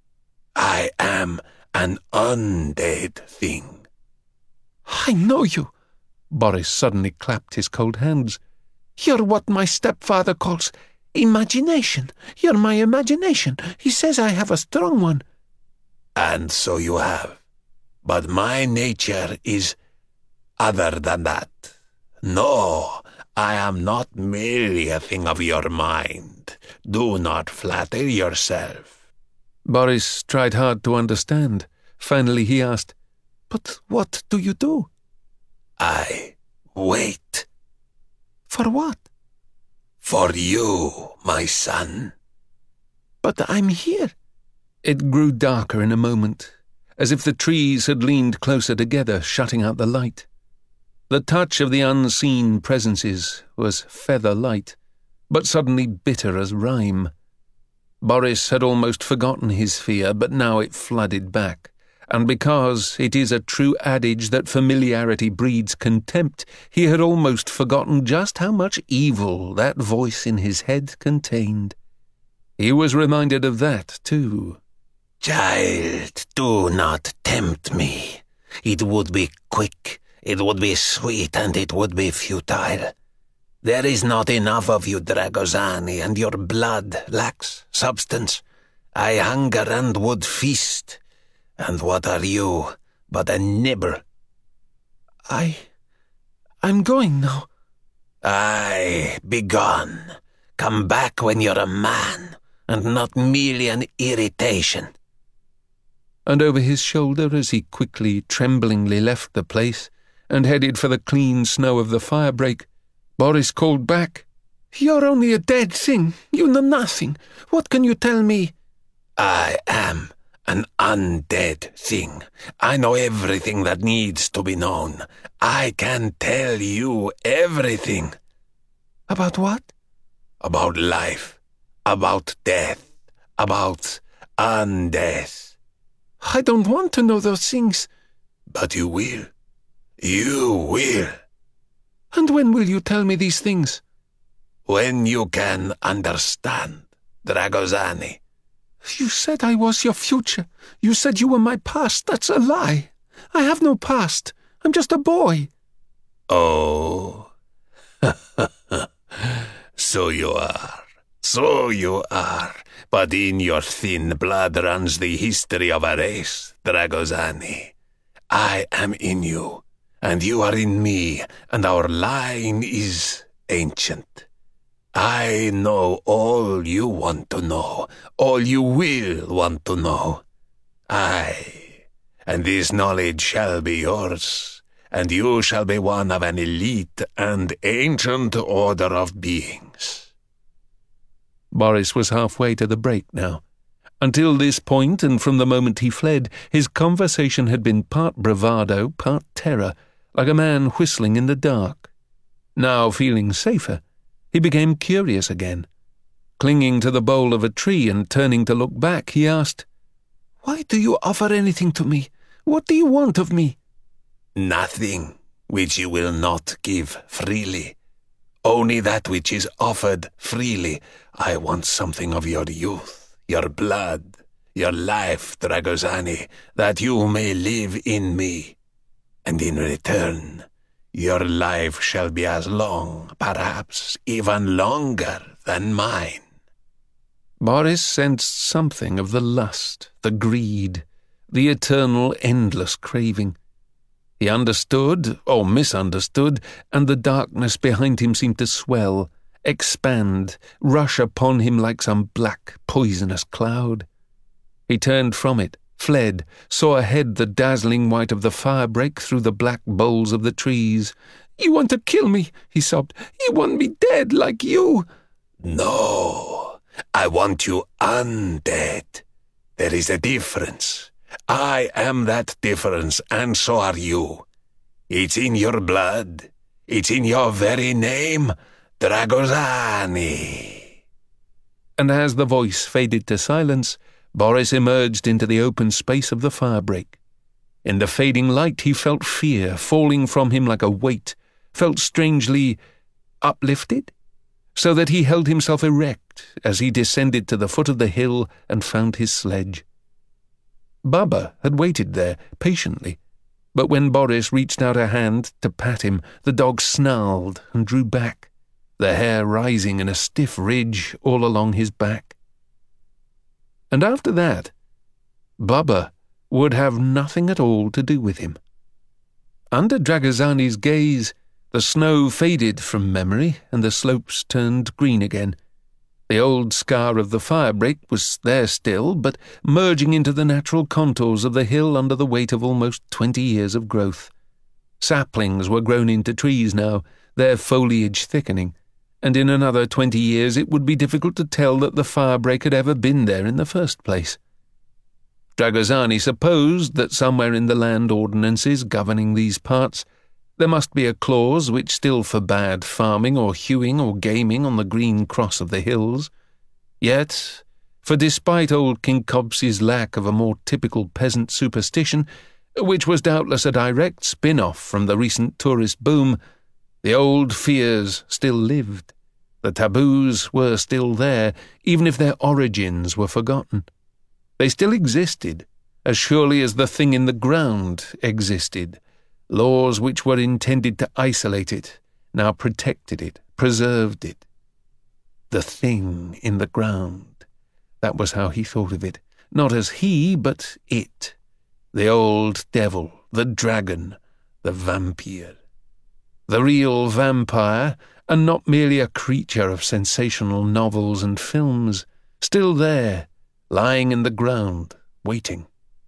I am an undead thing. "I know you." Boris suddenly clapped his cold hands. "You're what my stepfather calls imagination. You're my imagination. He says I have a strong one." And so you have. But my nature is other than that. No, I am not merely a thing of your mind. Do not flatter yourself. Boris tried hard to understand. Finally he asked, "But what do you do?" I wait. "For what?" For you, my son. "But I'm here." It grew darker in a moment, as if the trees had leaned closer together, shutting out the light. The touch of the unseen presences was feather light, but suddenly bitter as rime. Boris had almost forgotten his fear, but now it flooded back, and because it is a true adage that familiarity breeds contempt, he had almost forgotten just how much evil that voice in his head contained. He was reminded of that, too. Child, do not tempt me. It would be quick, it would be sweet, and it would be futile. There is not enough of you, Dragozani, and your blood lacks substance. I hunger and would feast. And what are you but a nibble? I'm going now. Aye, begone. Come back when you're a man, and not merely an irritation. And over his shoulder, as he quickly, tremblingly left the place and headed for the clean snow of the firebreak, Boris called back, "You're only a dead thing. You know nothing. What can you tell me?" I am an undead thing. I know everything that needs to be known. I can tell you everything. About what? About life, about death, about undeath. I don't want to know those things. But you will. You will. And when will you tell me these things? When you can understand, Dragozani. You said I was your future. You said you were my past. That's a lie. I have no past. I'm just a boy. Oh. So you are. So you are. But in your thin blood runs the history of a race, Dragozani. I am in you, and you are in me, and our line is ancient. I know all you want to know, all you will want to know. Aye, and this knowledge shall be yours, and you shall be one of an elite and ancient order of beings. Boris was halfway to the break now. Until this point, and from the moment he fled, his conversation had been part bravado, part terror, like a man whistling in the dark. Now, feeling safer, he became curious again. Clinging to the bole of a tree and turning to look back, he asked, "Why do you offer anything to me? What do you want of me?" "Nothing which you will not give freely. Only that which is offered freely. I want something of your youth, your blood, your life, Dragosani, that you may live in me. And in return, your life shall be as long, perhaps even longer than mine." Boris sensed something of the lust, the greed, the eternal, endless craving. He understood, or misunderstood, and the darkness behind him seemed to swell, expand, rush upon him like some black, poisonous cloud. He turned from it, fled, saw ahead the dazzling white of the fire break through the black boles of the trees. "You want to kill me," he sobbed. "You want me dead like you." "No, I want you undead. There is a difference. I am that difference, and so are you. It's in your blood. It's in your very name, Dragosani." And as the voice faded to silence, Boris emerged into the open space of the firebreak. In the fading light he felt fear falling from him like a weight, felt strangely uplifted, so that he held himself erect as he descended to the foot of the hill and found his sledge. Baba had waited there, patiently, but when Boris reached out a hand to pat him, the dog snarled and drew back, the hair rising in a stiff ridge all along his back. And after that, Baba would have nothing at all to do with him. Under Dragosani's gaze, the snow faded from memory and the slopes turned green again. The old scar of the firebreak was there still, but merging into the natural contours of the hill under the weight of almost 20 years of growth. Saplings were grown into trees now, their foliage thickening, and in another 20 years it would be difficult to tell that the firebreak had ever been there in the first place. Dragosani supposed that somewhere in the land ordinances governing these parts there must be a clause which still forbade farming or hewing or gaming on the green cross of the hills. Yet, for despite old Kinkobsi's lack of a more typical peasant superstition, which was doubtless a direct spin-off from the recent tourist boom, the old fears still lived. The taboos were still there, even if their origins were forgotten. They still existed, as surely as the thing in the ground existed. Laws which were intended to isolate it now protected it, preserved it. The thing in the ground. That was how he thought of it. Not as he, but it. The old devil, the dragon, the vampire. The real vampire, and not merely a creature of sensational novels and films, still there, lying in the ground, waiting.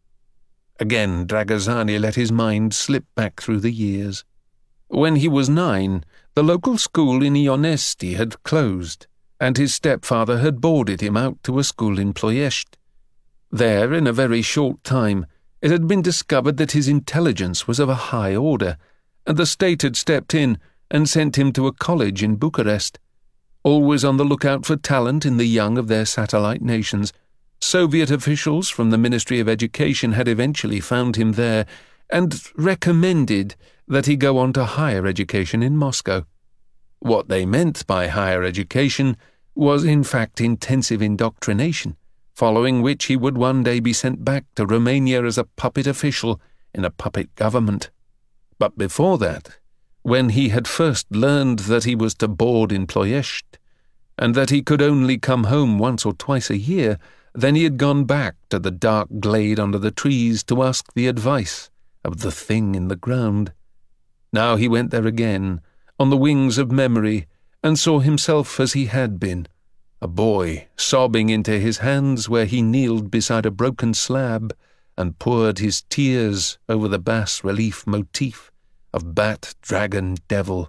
Again Dragosani let his mind slip back through the years. When he was 9, the local school in Ionesti had closed, and his stepfather had boarded him out to a school in Ploiești. There, in a very short time, it had been discovered that his intelligence was of a high order, and the state had stepped in and sent him to a college in Bucharest. Always on the lookout for talent in the young of their satellite nations, Soviet officials from the Ministry of Education had eventually found him there and recommended that he go on to higher education in Moscow. What they meant by higher education was in fact intensive indoctrination, following which he would one day be sent back to Romania as a puppet official in a puppet government. But before that, when he had first learned that he was to board in Ploiești, and that he could only come home once or twice a year, then he had gone back to the dark glade under the trees to ask the advice of the thing in the ground. Now he went there again, on the wings of memory, and saw himself as he had been, a boy sobbing into his hands where he kneeled beside a broken slab and poured his tears over the bas-relief motif of bat, dragon, devil.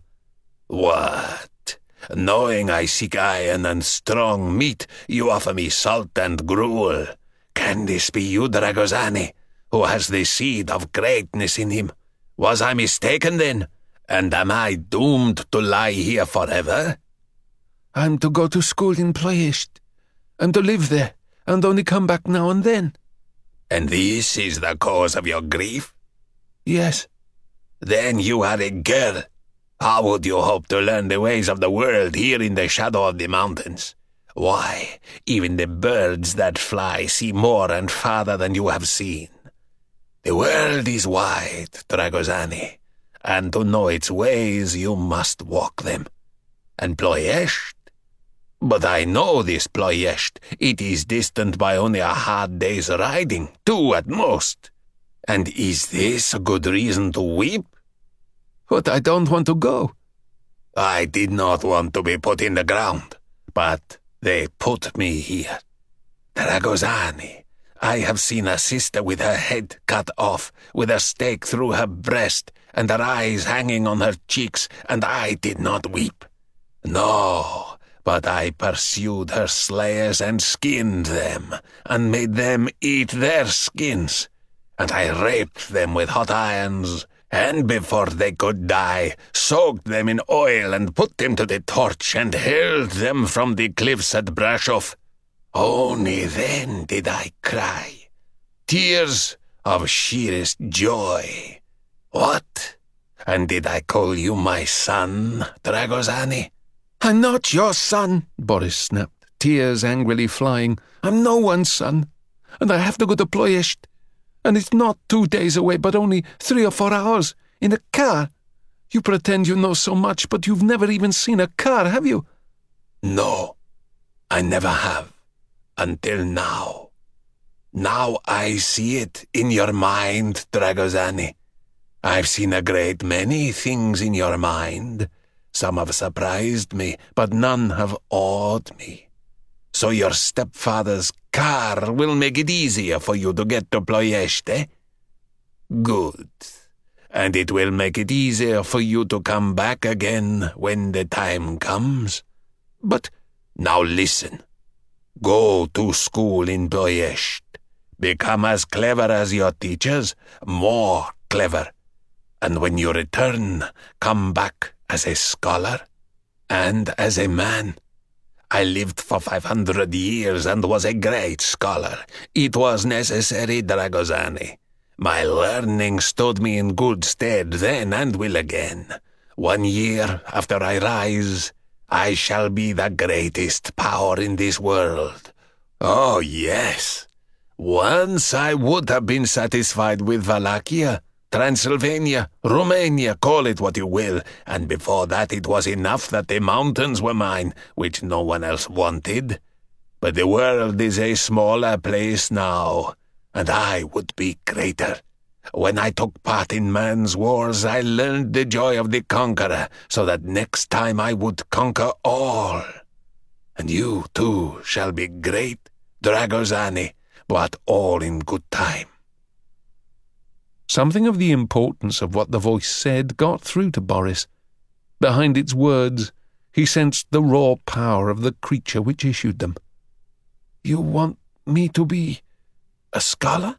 What? Knowing I seek iron and strong meat, you offer me salt and gruel. Can this be you, Dragosani, who has the seed of greatness in him? Was I mistaken then? And am I doomed to lie here forever? I'm to go to school in Ploiești. I'm to live there, and only come back now and then. And this is the cause of your grief? Yes. Then you are a girl. How would you hope to learn the ways of the world here in the shadow of the mountains? Why, even the birds that fly see more and farther than you have seen. The world is wide, Dragosani, and to know its ways you must walk them. And Ploiești? But I know this Ploiești. It is distant by only a hard day's riding, 2 at most. And is this a good reason to weep? But I don't want to go. I did not want to be put in the ground, but they put me here. Dragosani, I have seen a sister with her head cut off, with a stake through her breast, and her eyes hanging on her cheeks, and I did not weep. No, but I pursued her slayers and skinned them, and made them eat their skins. And I raped them with hot irons, and before they could die, soaked them in oil and put them to the torch and hurled them from the cliffs at Brasov. Only then did I cry. Tears of sheerest joy. What? And did I call you my son, Dragosani? I'm not your son, Boris snapped, tears angrily flying. I'm no one's son, and I have to go to Ploiești. And it's not 2 days away, but only 3 or 4 hours, in a car. You pretend you know so much, but you've never even seen a car, have you? No, I never have, until now. Now I see it in your mind, Dragosani. I've seen a great many things in your mind. Some have surprised me, but none have awed me. So your stepfather's car will make it easier for you to get to Ploiești, eh? Good. And it will make it easier for you to come back again when the time comes. But now listen. Go to school in Ploiești. Become as clever as your teachers, more clever. And when you return, come back as a scholar and as a man. I lived for 500 years and was a great scholar. It was necessary, Dragosani. My learning stood me in good stead then and will again. 1 year after I rise, I shall be the greatest power in this world. Oh, yes. Once I would have been satisfied with Wallachia, Transylvania, Romania, call it what you will, and before that it was enough that the mountains were mine, which no one else wanted. But the world is a smaller place now, and I would be greater. When I took part in man's wars, I learned the joy of the conqueror, so that next time I would conquer all. And you, too, shall be great, Dragosani, but all in good time. Something of the importance of what the voice said got through to Boris. Behind its words, he sensed the raw power of the creature which issued them. You want me to be a scholar?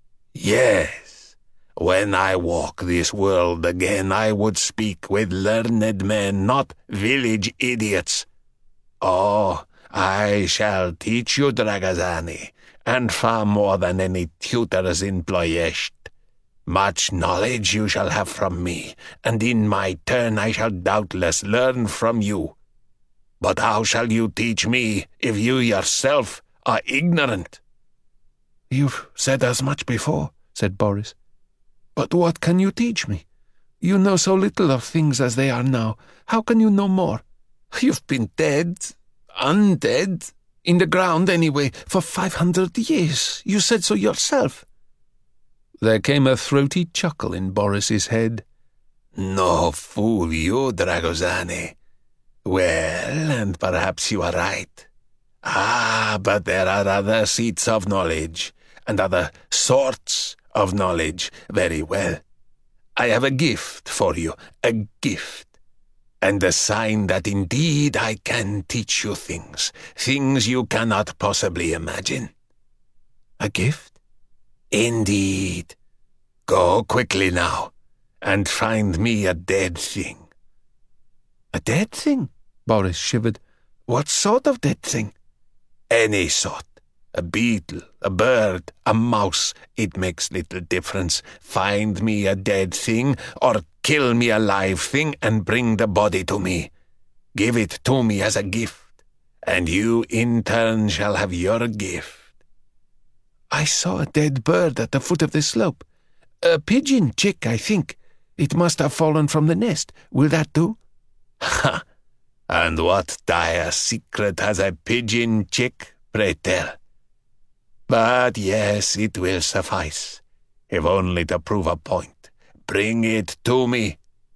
Yes. When I walk this world again, I would speak with learned men, not village idiots. Oh, I shall teach you, Dragosani, and far more than any tutors in Ploiești. Much knowledge you shall have from me, and in my turn I shall doubtless learn from you. But how shall you teach me if you yourself are ignorant? You've said as much before, said Boris. But what can you teach me? You know so little of things as they are now. How can you know more? You've been dead, undead, in the ground anyway, for 500 years. You said so yourself. There came a throaty chuckle in Boris's head. No fool you, Dragosani. Well, and perhaps you are right. But there are other seats of knowledge, and other sorts of knowledge. Very well. I have a gift for you, a gift. And a sign that indeed I can teach you things you cannot possibly imagine. A gift? Indeed. Go quickly now, and find me a dead thing. A dead thing? Boris shivered. What sort of dead thing? Any sort. A beetle, a bird, a mouse. It makes little difference. Find me a dead thing, or kill me a live thing and bring the body to me. Give it to me as a gift, and you in turn shall have your gift. I saw a dead bird at the foot of the slope. A pigeon chick, I think. It must have fallen from the nest. Will that do? Ha! And what dire secret has a pigeon chick, pray tell? But yes, it will suffice, if only to prove a point. Bring it to me.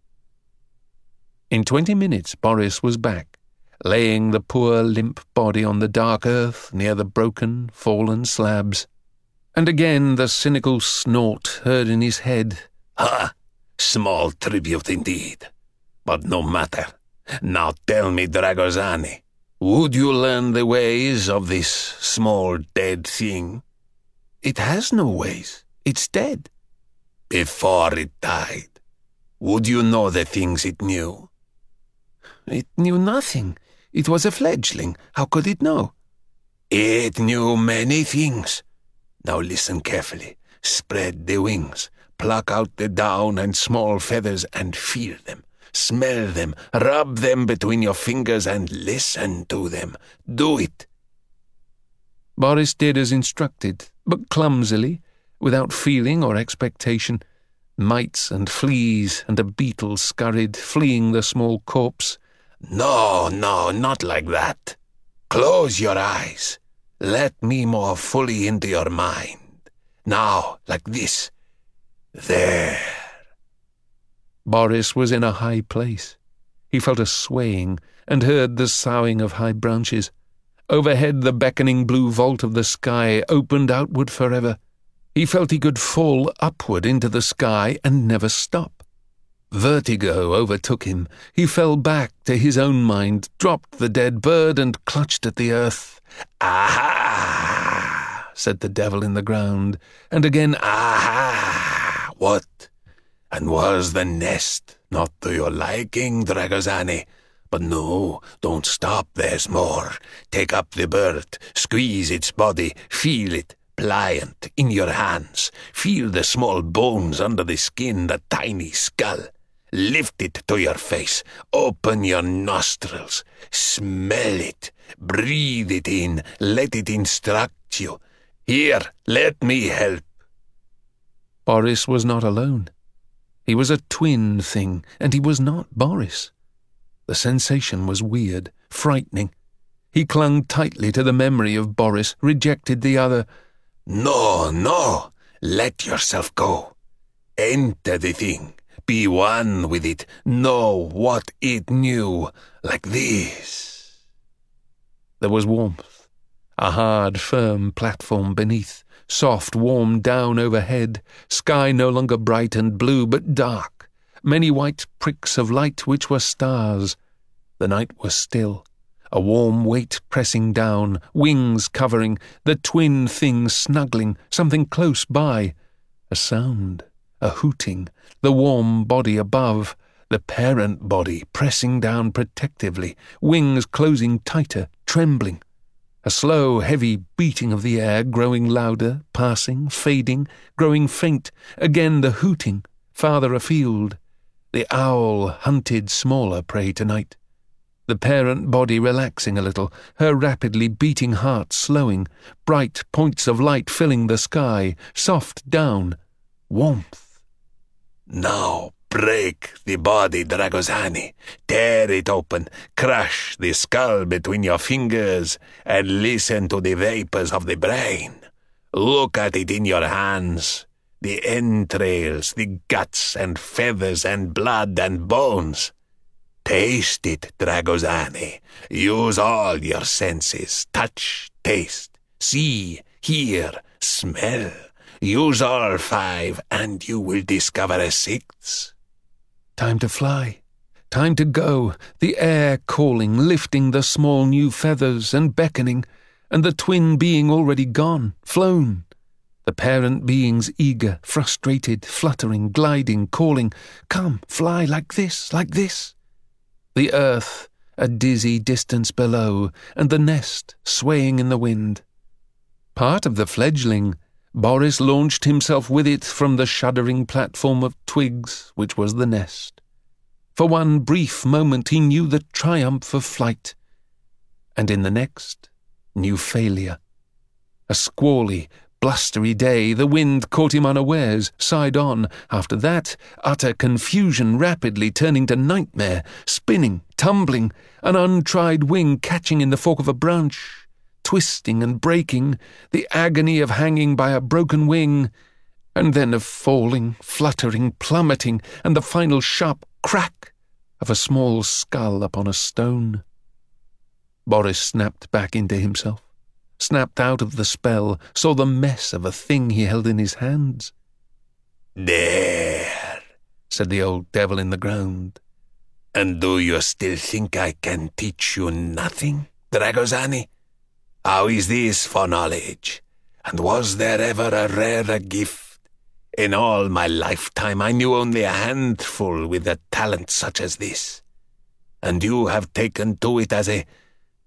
In 20 minutes, Boris was back, laying the poor limp body on the dark earth near the broken, fallen slabs. And again the cynical snort heard in his head. Ha! Small tribute indeed. But no matter. Now tell me, Dragosani, would you learn the ways of this small dead thing? It has no ways. It's dead. Before it died, would you know the things it knew? It knew nothing. It was a fledgling. How could it know? It knew many things. Now listen carefully. Spread the wings. Pluck out the down and small feathers and feel them. Smell them. Rub them between your fingers and listen to them. Do it. Boris did as instructed, but clumsily, without feeling or expectation. Mites and fleas and a beetle scurried, fleeing the small corpse. No, not like that. Close your eyes. Let me more fully into your mind. Now, like this. There. Boris was in a high place. He felt a swaying and heard the soughing of high branches. Overhead the beckoning blue vault of the sky opened outward forever. He felt he could fall upward into the sky and never stop. Vertigo overtook him. He fell back to his own mind, dropped the dead bird and clutched at the earth. Aha! Said the devil in the ground, and again, aha! What? And was the nest not to your liking, Dragosani? But no, don't stop, there's more. Take up the bird, squeeze its body, feel it, pliant, in your hands. Feel the small bones under the skin, the tiny skull. Lift it to your face, open your nostrils, smell it, breathe it in, let it instruct you. Here, let me help. Boris was not alone. He was a twin thing, and he was not Boris. The sensation was weird, frightening. He clung tightly to the memory of Boris, rejected the other. No, let yourself go. Enter the thing, be one with it, know what it knew, like this. There was warmth, a hard, firm platform beneath, soft, warm down overhead, sky no longer bright and blue, but dark, many white pricks of light which were stars. The night was still, a warm weight pressing down, wings covering, the twin thing snuggling, something close by. A sound, a hooting, the warm body above, the parent body pressing down protectively, wings closing tighter, trembling. A slow, heavy beating of the air, growing louder, passing, fading, growing faint. Again the hooting, farther afield. The owl hunted smaller prey tonight. The parent body relaxing a little, her rapidly beating heart slowing, bright points of light filling the sky, soft down, warmth. Now break the body, Dragosani. Tear it open, crush the skull between your fingers, and listen to the vapors of the brain. Look at it in your hands, the entrails, the guts and feathers and blood and bones. Taste it, Dragosani. Use all your senses. Touch, taste, see, hear, smell. Use all 5, and you will discover a 6th. Time to fly. Time to go, the air calling, lifting the small new feathers and beckoning, and the twin being already gone, flown. The parent beings eager, frustrated, fluttering, gliding, calling, "Come, fly like this, like this." The earth, a dizzy distance below, and the nest swaying in the wind. Part of the fledgling, Boris launched himself with it from the shuddering platform of twigs which was the nest. For one brief moment he knew the triumph of flight, and in the next knew failure. A squally, blustery day, the wind caught him unawares, side on. After that, utter confusion, rapidly turning to nightmare, spinning, tumbling, an untried wing catching in the fork of a branch, twisting and breaking, the agony of hanging by a broken wing, and then of falling, fluttering, plummeting, and the final sharp crack of a small skull upon a stone. Boris snapped back into himself, snapped out of the spell, saw the mess of a thing he held in his hands. "There," said the old devil in the ground. "And do you still think I can teach you nothing, Dragosani? How is this for knowledge? And was there ever a rarer gift? In all my lifetime I knew only a handful with a talent such as this. And you have taken to it as a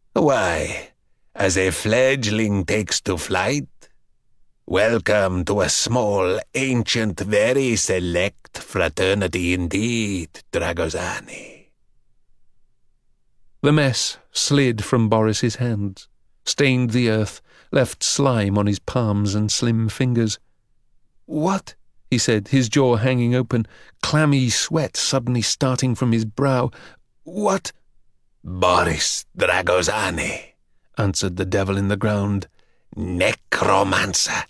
fledgling takes to flight. Welcome to a small, ancient, very select fraternity indeed, Dragosani." The mess slid from Boris's hands, stained the earth, left slime on his palms and slim fingers. "What?" he said, his jaw hanging open, clammy sweat suddenly starting from his brow. "What?" "Boris Dragosani," answered the devil in the ground. "Necromancer."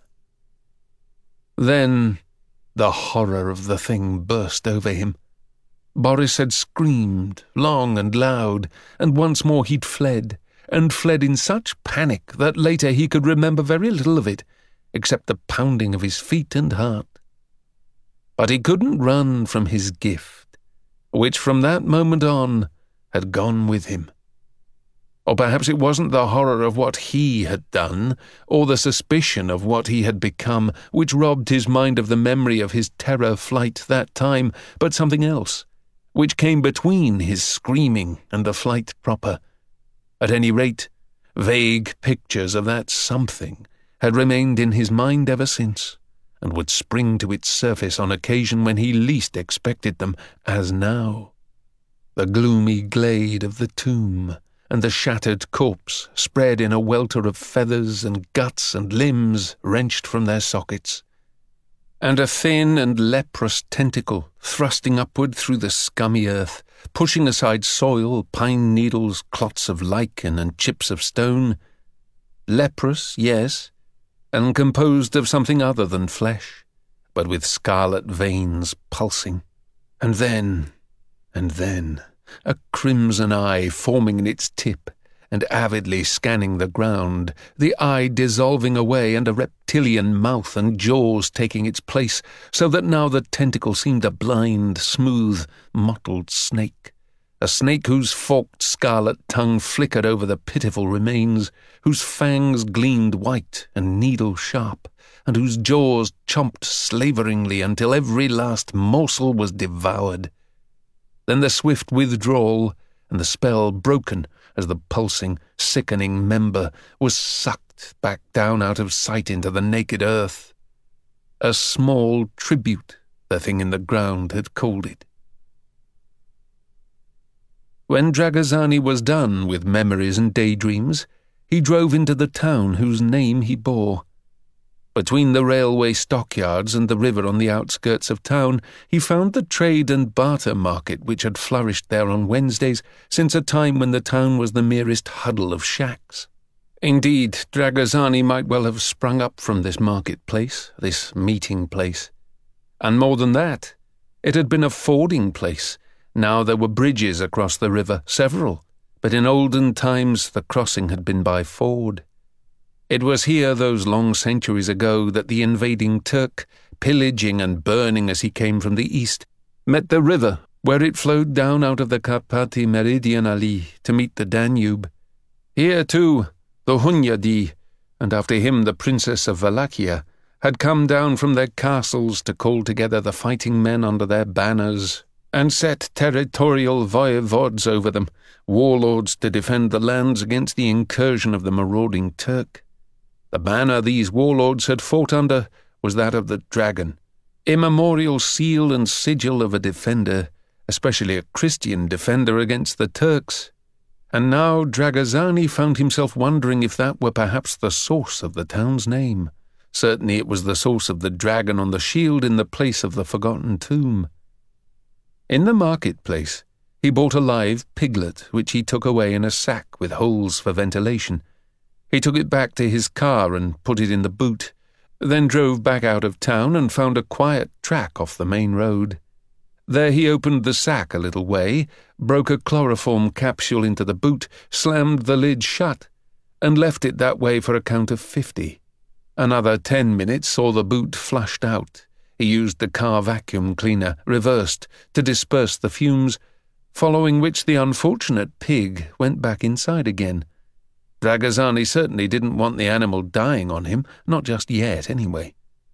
Then the horror of the thing burst over him. Boris had screamed, long and loud, and once more he'd fled, and fled in such panic that later he could remember very little of it, except the pounding of his feet and heart. But he couldn't run from his gift, which from that moment on had gone with him. Or perhaps it wasn't the horror of what he had done, or the suspicion of what he had become, which robbed his mind of the memory of his terror flight that time, but something else, which came between his screaming and the flight proper. At any rate, vague pictures of that something had remained in his mind ever since, and would spring to its surface on occasion when he least expected them, as now. The gloomy glade of the tomb, and the shattered corpse spread in a welter of feathers and guts and limbs wrenched from their sockets, and a thin and leprous tentacle thrusting upward through the scummy earth, pushing aside soil, pine needles, clots of lichen and chips of stone. Leprous, yes, and composed of something other than flesh, but with scarlet veins pulsing. And then, a crimson eye forming in its tip, and avidly scanning the ground, the eye dissolving away and a reptilian mouth and jaws taking its place, so that now the tentacle seemed a blind, smooth, mottled snake. A snake whose forked scarlet tongue flickered over the pitiful remains, whose fangs gleamed white and needle-sharp, and whose jaws chomped slaveringly until every last morsel was devoured. Then the swift withdrawal, and the spell broken as the pulsing, sickening member was sucked back down out of sight into the naked earth. A small tribute, the thing in the ground had called it. When Dragosani was done with memories and daydreams, he drove into the town whose name he bore. Between the railway stockyards and the river on the outskirts of town, he found the trade and barter market which had flourished there on Wednesdays since a time when the town was the merest huddle of shacks. Indeed, Dragosani might well have sprung up from this marketplace, this meeting place. And more than that, it had been a fording place, Now there were bridges across the river, several, but in olden times the crossing had been by ford. It was here those long centuries ago that the invading Turk, pillaging and burning as he came from the east, met the river where it flowed down out of the Karpati meridionally to meet the Danube. Here, too, the Hunyadi, and after him the Princess of Wallachia, had come down from their castles to call together the fighting men under their banners and set territorial voivods over them, warlords to defend the lands against the incursion of the marauding Turk. The banner these warlords had fought under was that of the dragon, immemorial seal and sigil of a defender, especially a Christian defender against the Turks. And now Dragazani found himself wondering if that were perhaps the source of the town's name. Certainly it was the source of the dragon on the shield in the place of the forgotten tomb. In the marketplace, he bought a live piglet, which he took away in a sack with holes for ventilation. He took it back to his car and put it in the boot, then drove back out of town and found a quiet track off the main road. There he opened the sack a little way, broke a chloroform capsule into the boot, slammed the lid shut, and left it that way for a count of 50. Another 10 minutes saw the boot flushed out. He used the car vacuum cleaner, reversed, to disperse the fumes, following which the unfortunate pig went back inside again. Dragazani certainly didn't want the animal dying on him, not just yet, anyway.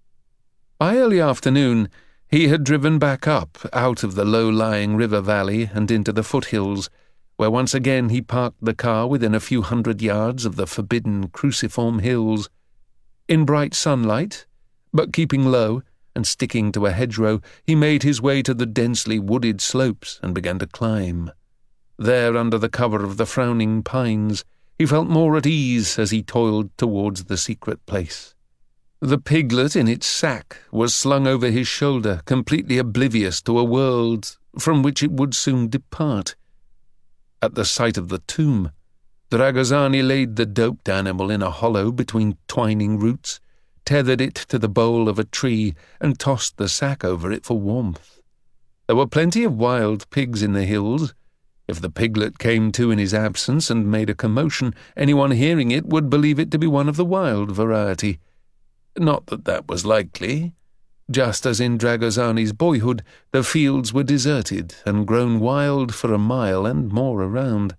By early afternoon, he had driven back up out of the low-lying river valley and into the foothills, where once again he parked the car within a few 100 yards of the forbidden cruciform hills. In bright sunlight, but keeping low and sticking to a hedgerow, he made his way to the densely wooded slopes and began to climb. There, under the cover of the frowning pines, he felt more at ease as he toiled towards the secret place. The piglet in its sack was slung over his shoulder, completely oblivious to a world from which it would soon depart. At the sight of the tomb, Dragazani laid the doped animal in a hollow between twining roots, tethered it to the bole of a tree, and tossed the sack over it for warmth. There were plenty of wild pigs in the hills. If the piglet came to in his absence and made a commotion, anyone hearing it would believe it to be one of the wild variety. Not that that was likely. Just as in Dragazani's boyhood, the fields were deserted and grown wild for a mile and more around.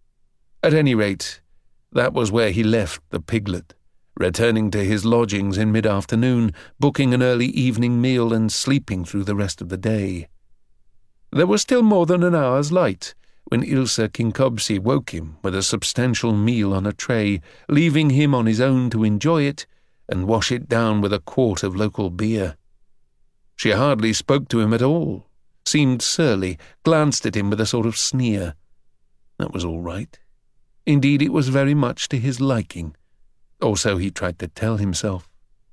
At any rate, that was where he left the piglet, returning to his lodgings in mid-afternoon, booking an early evening meal and sleeping through the rest of the day. There was still more than an hour's light when Ilse Kinkobsi woke him with a substantial meal on a tray, leaving him on his own to enjoy it and wash it down with a quart of local beer. She hardly spoke to him at all, seemed surly, glanced at him with a sort of sneer. That was all right. Indeed, it was very much to his liking, or so he tried to tell himself.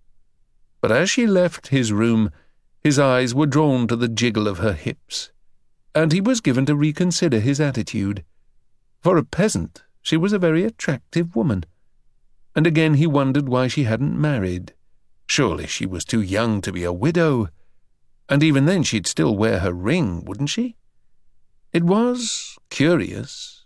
But as she left his room, his eyes were drawn to the jiggle of her hips, and he was given to reconsider his attitude. For a peasant, she was a very attractive woman, and again he wondered why she hadn't married. Surely she was too young to be a widow, and even then she'd still wear her ring, wouldn't she? It was curious,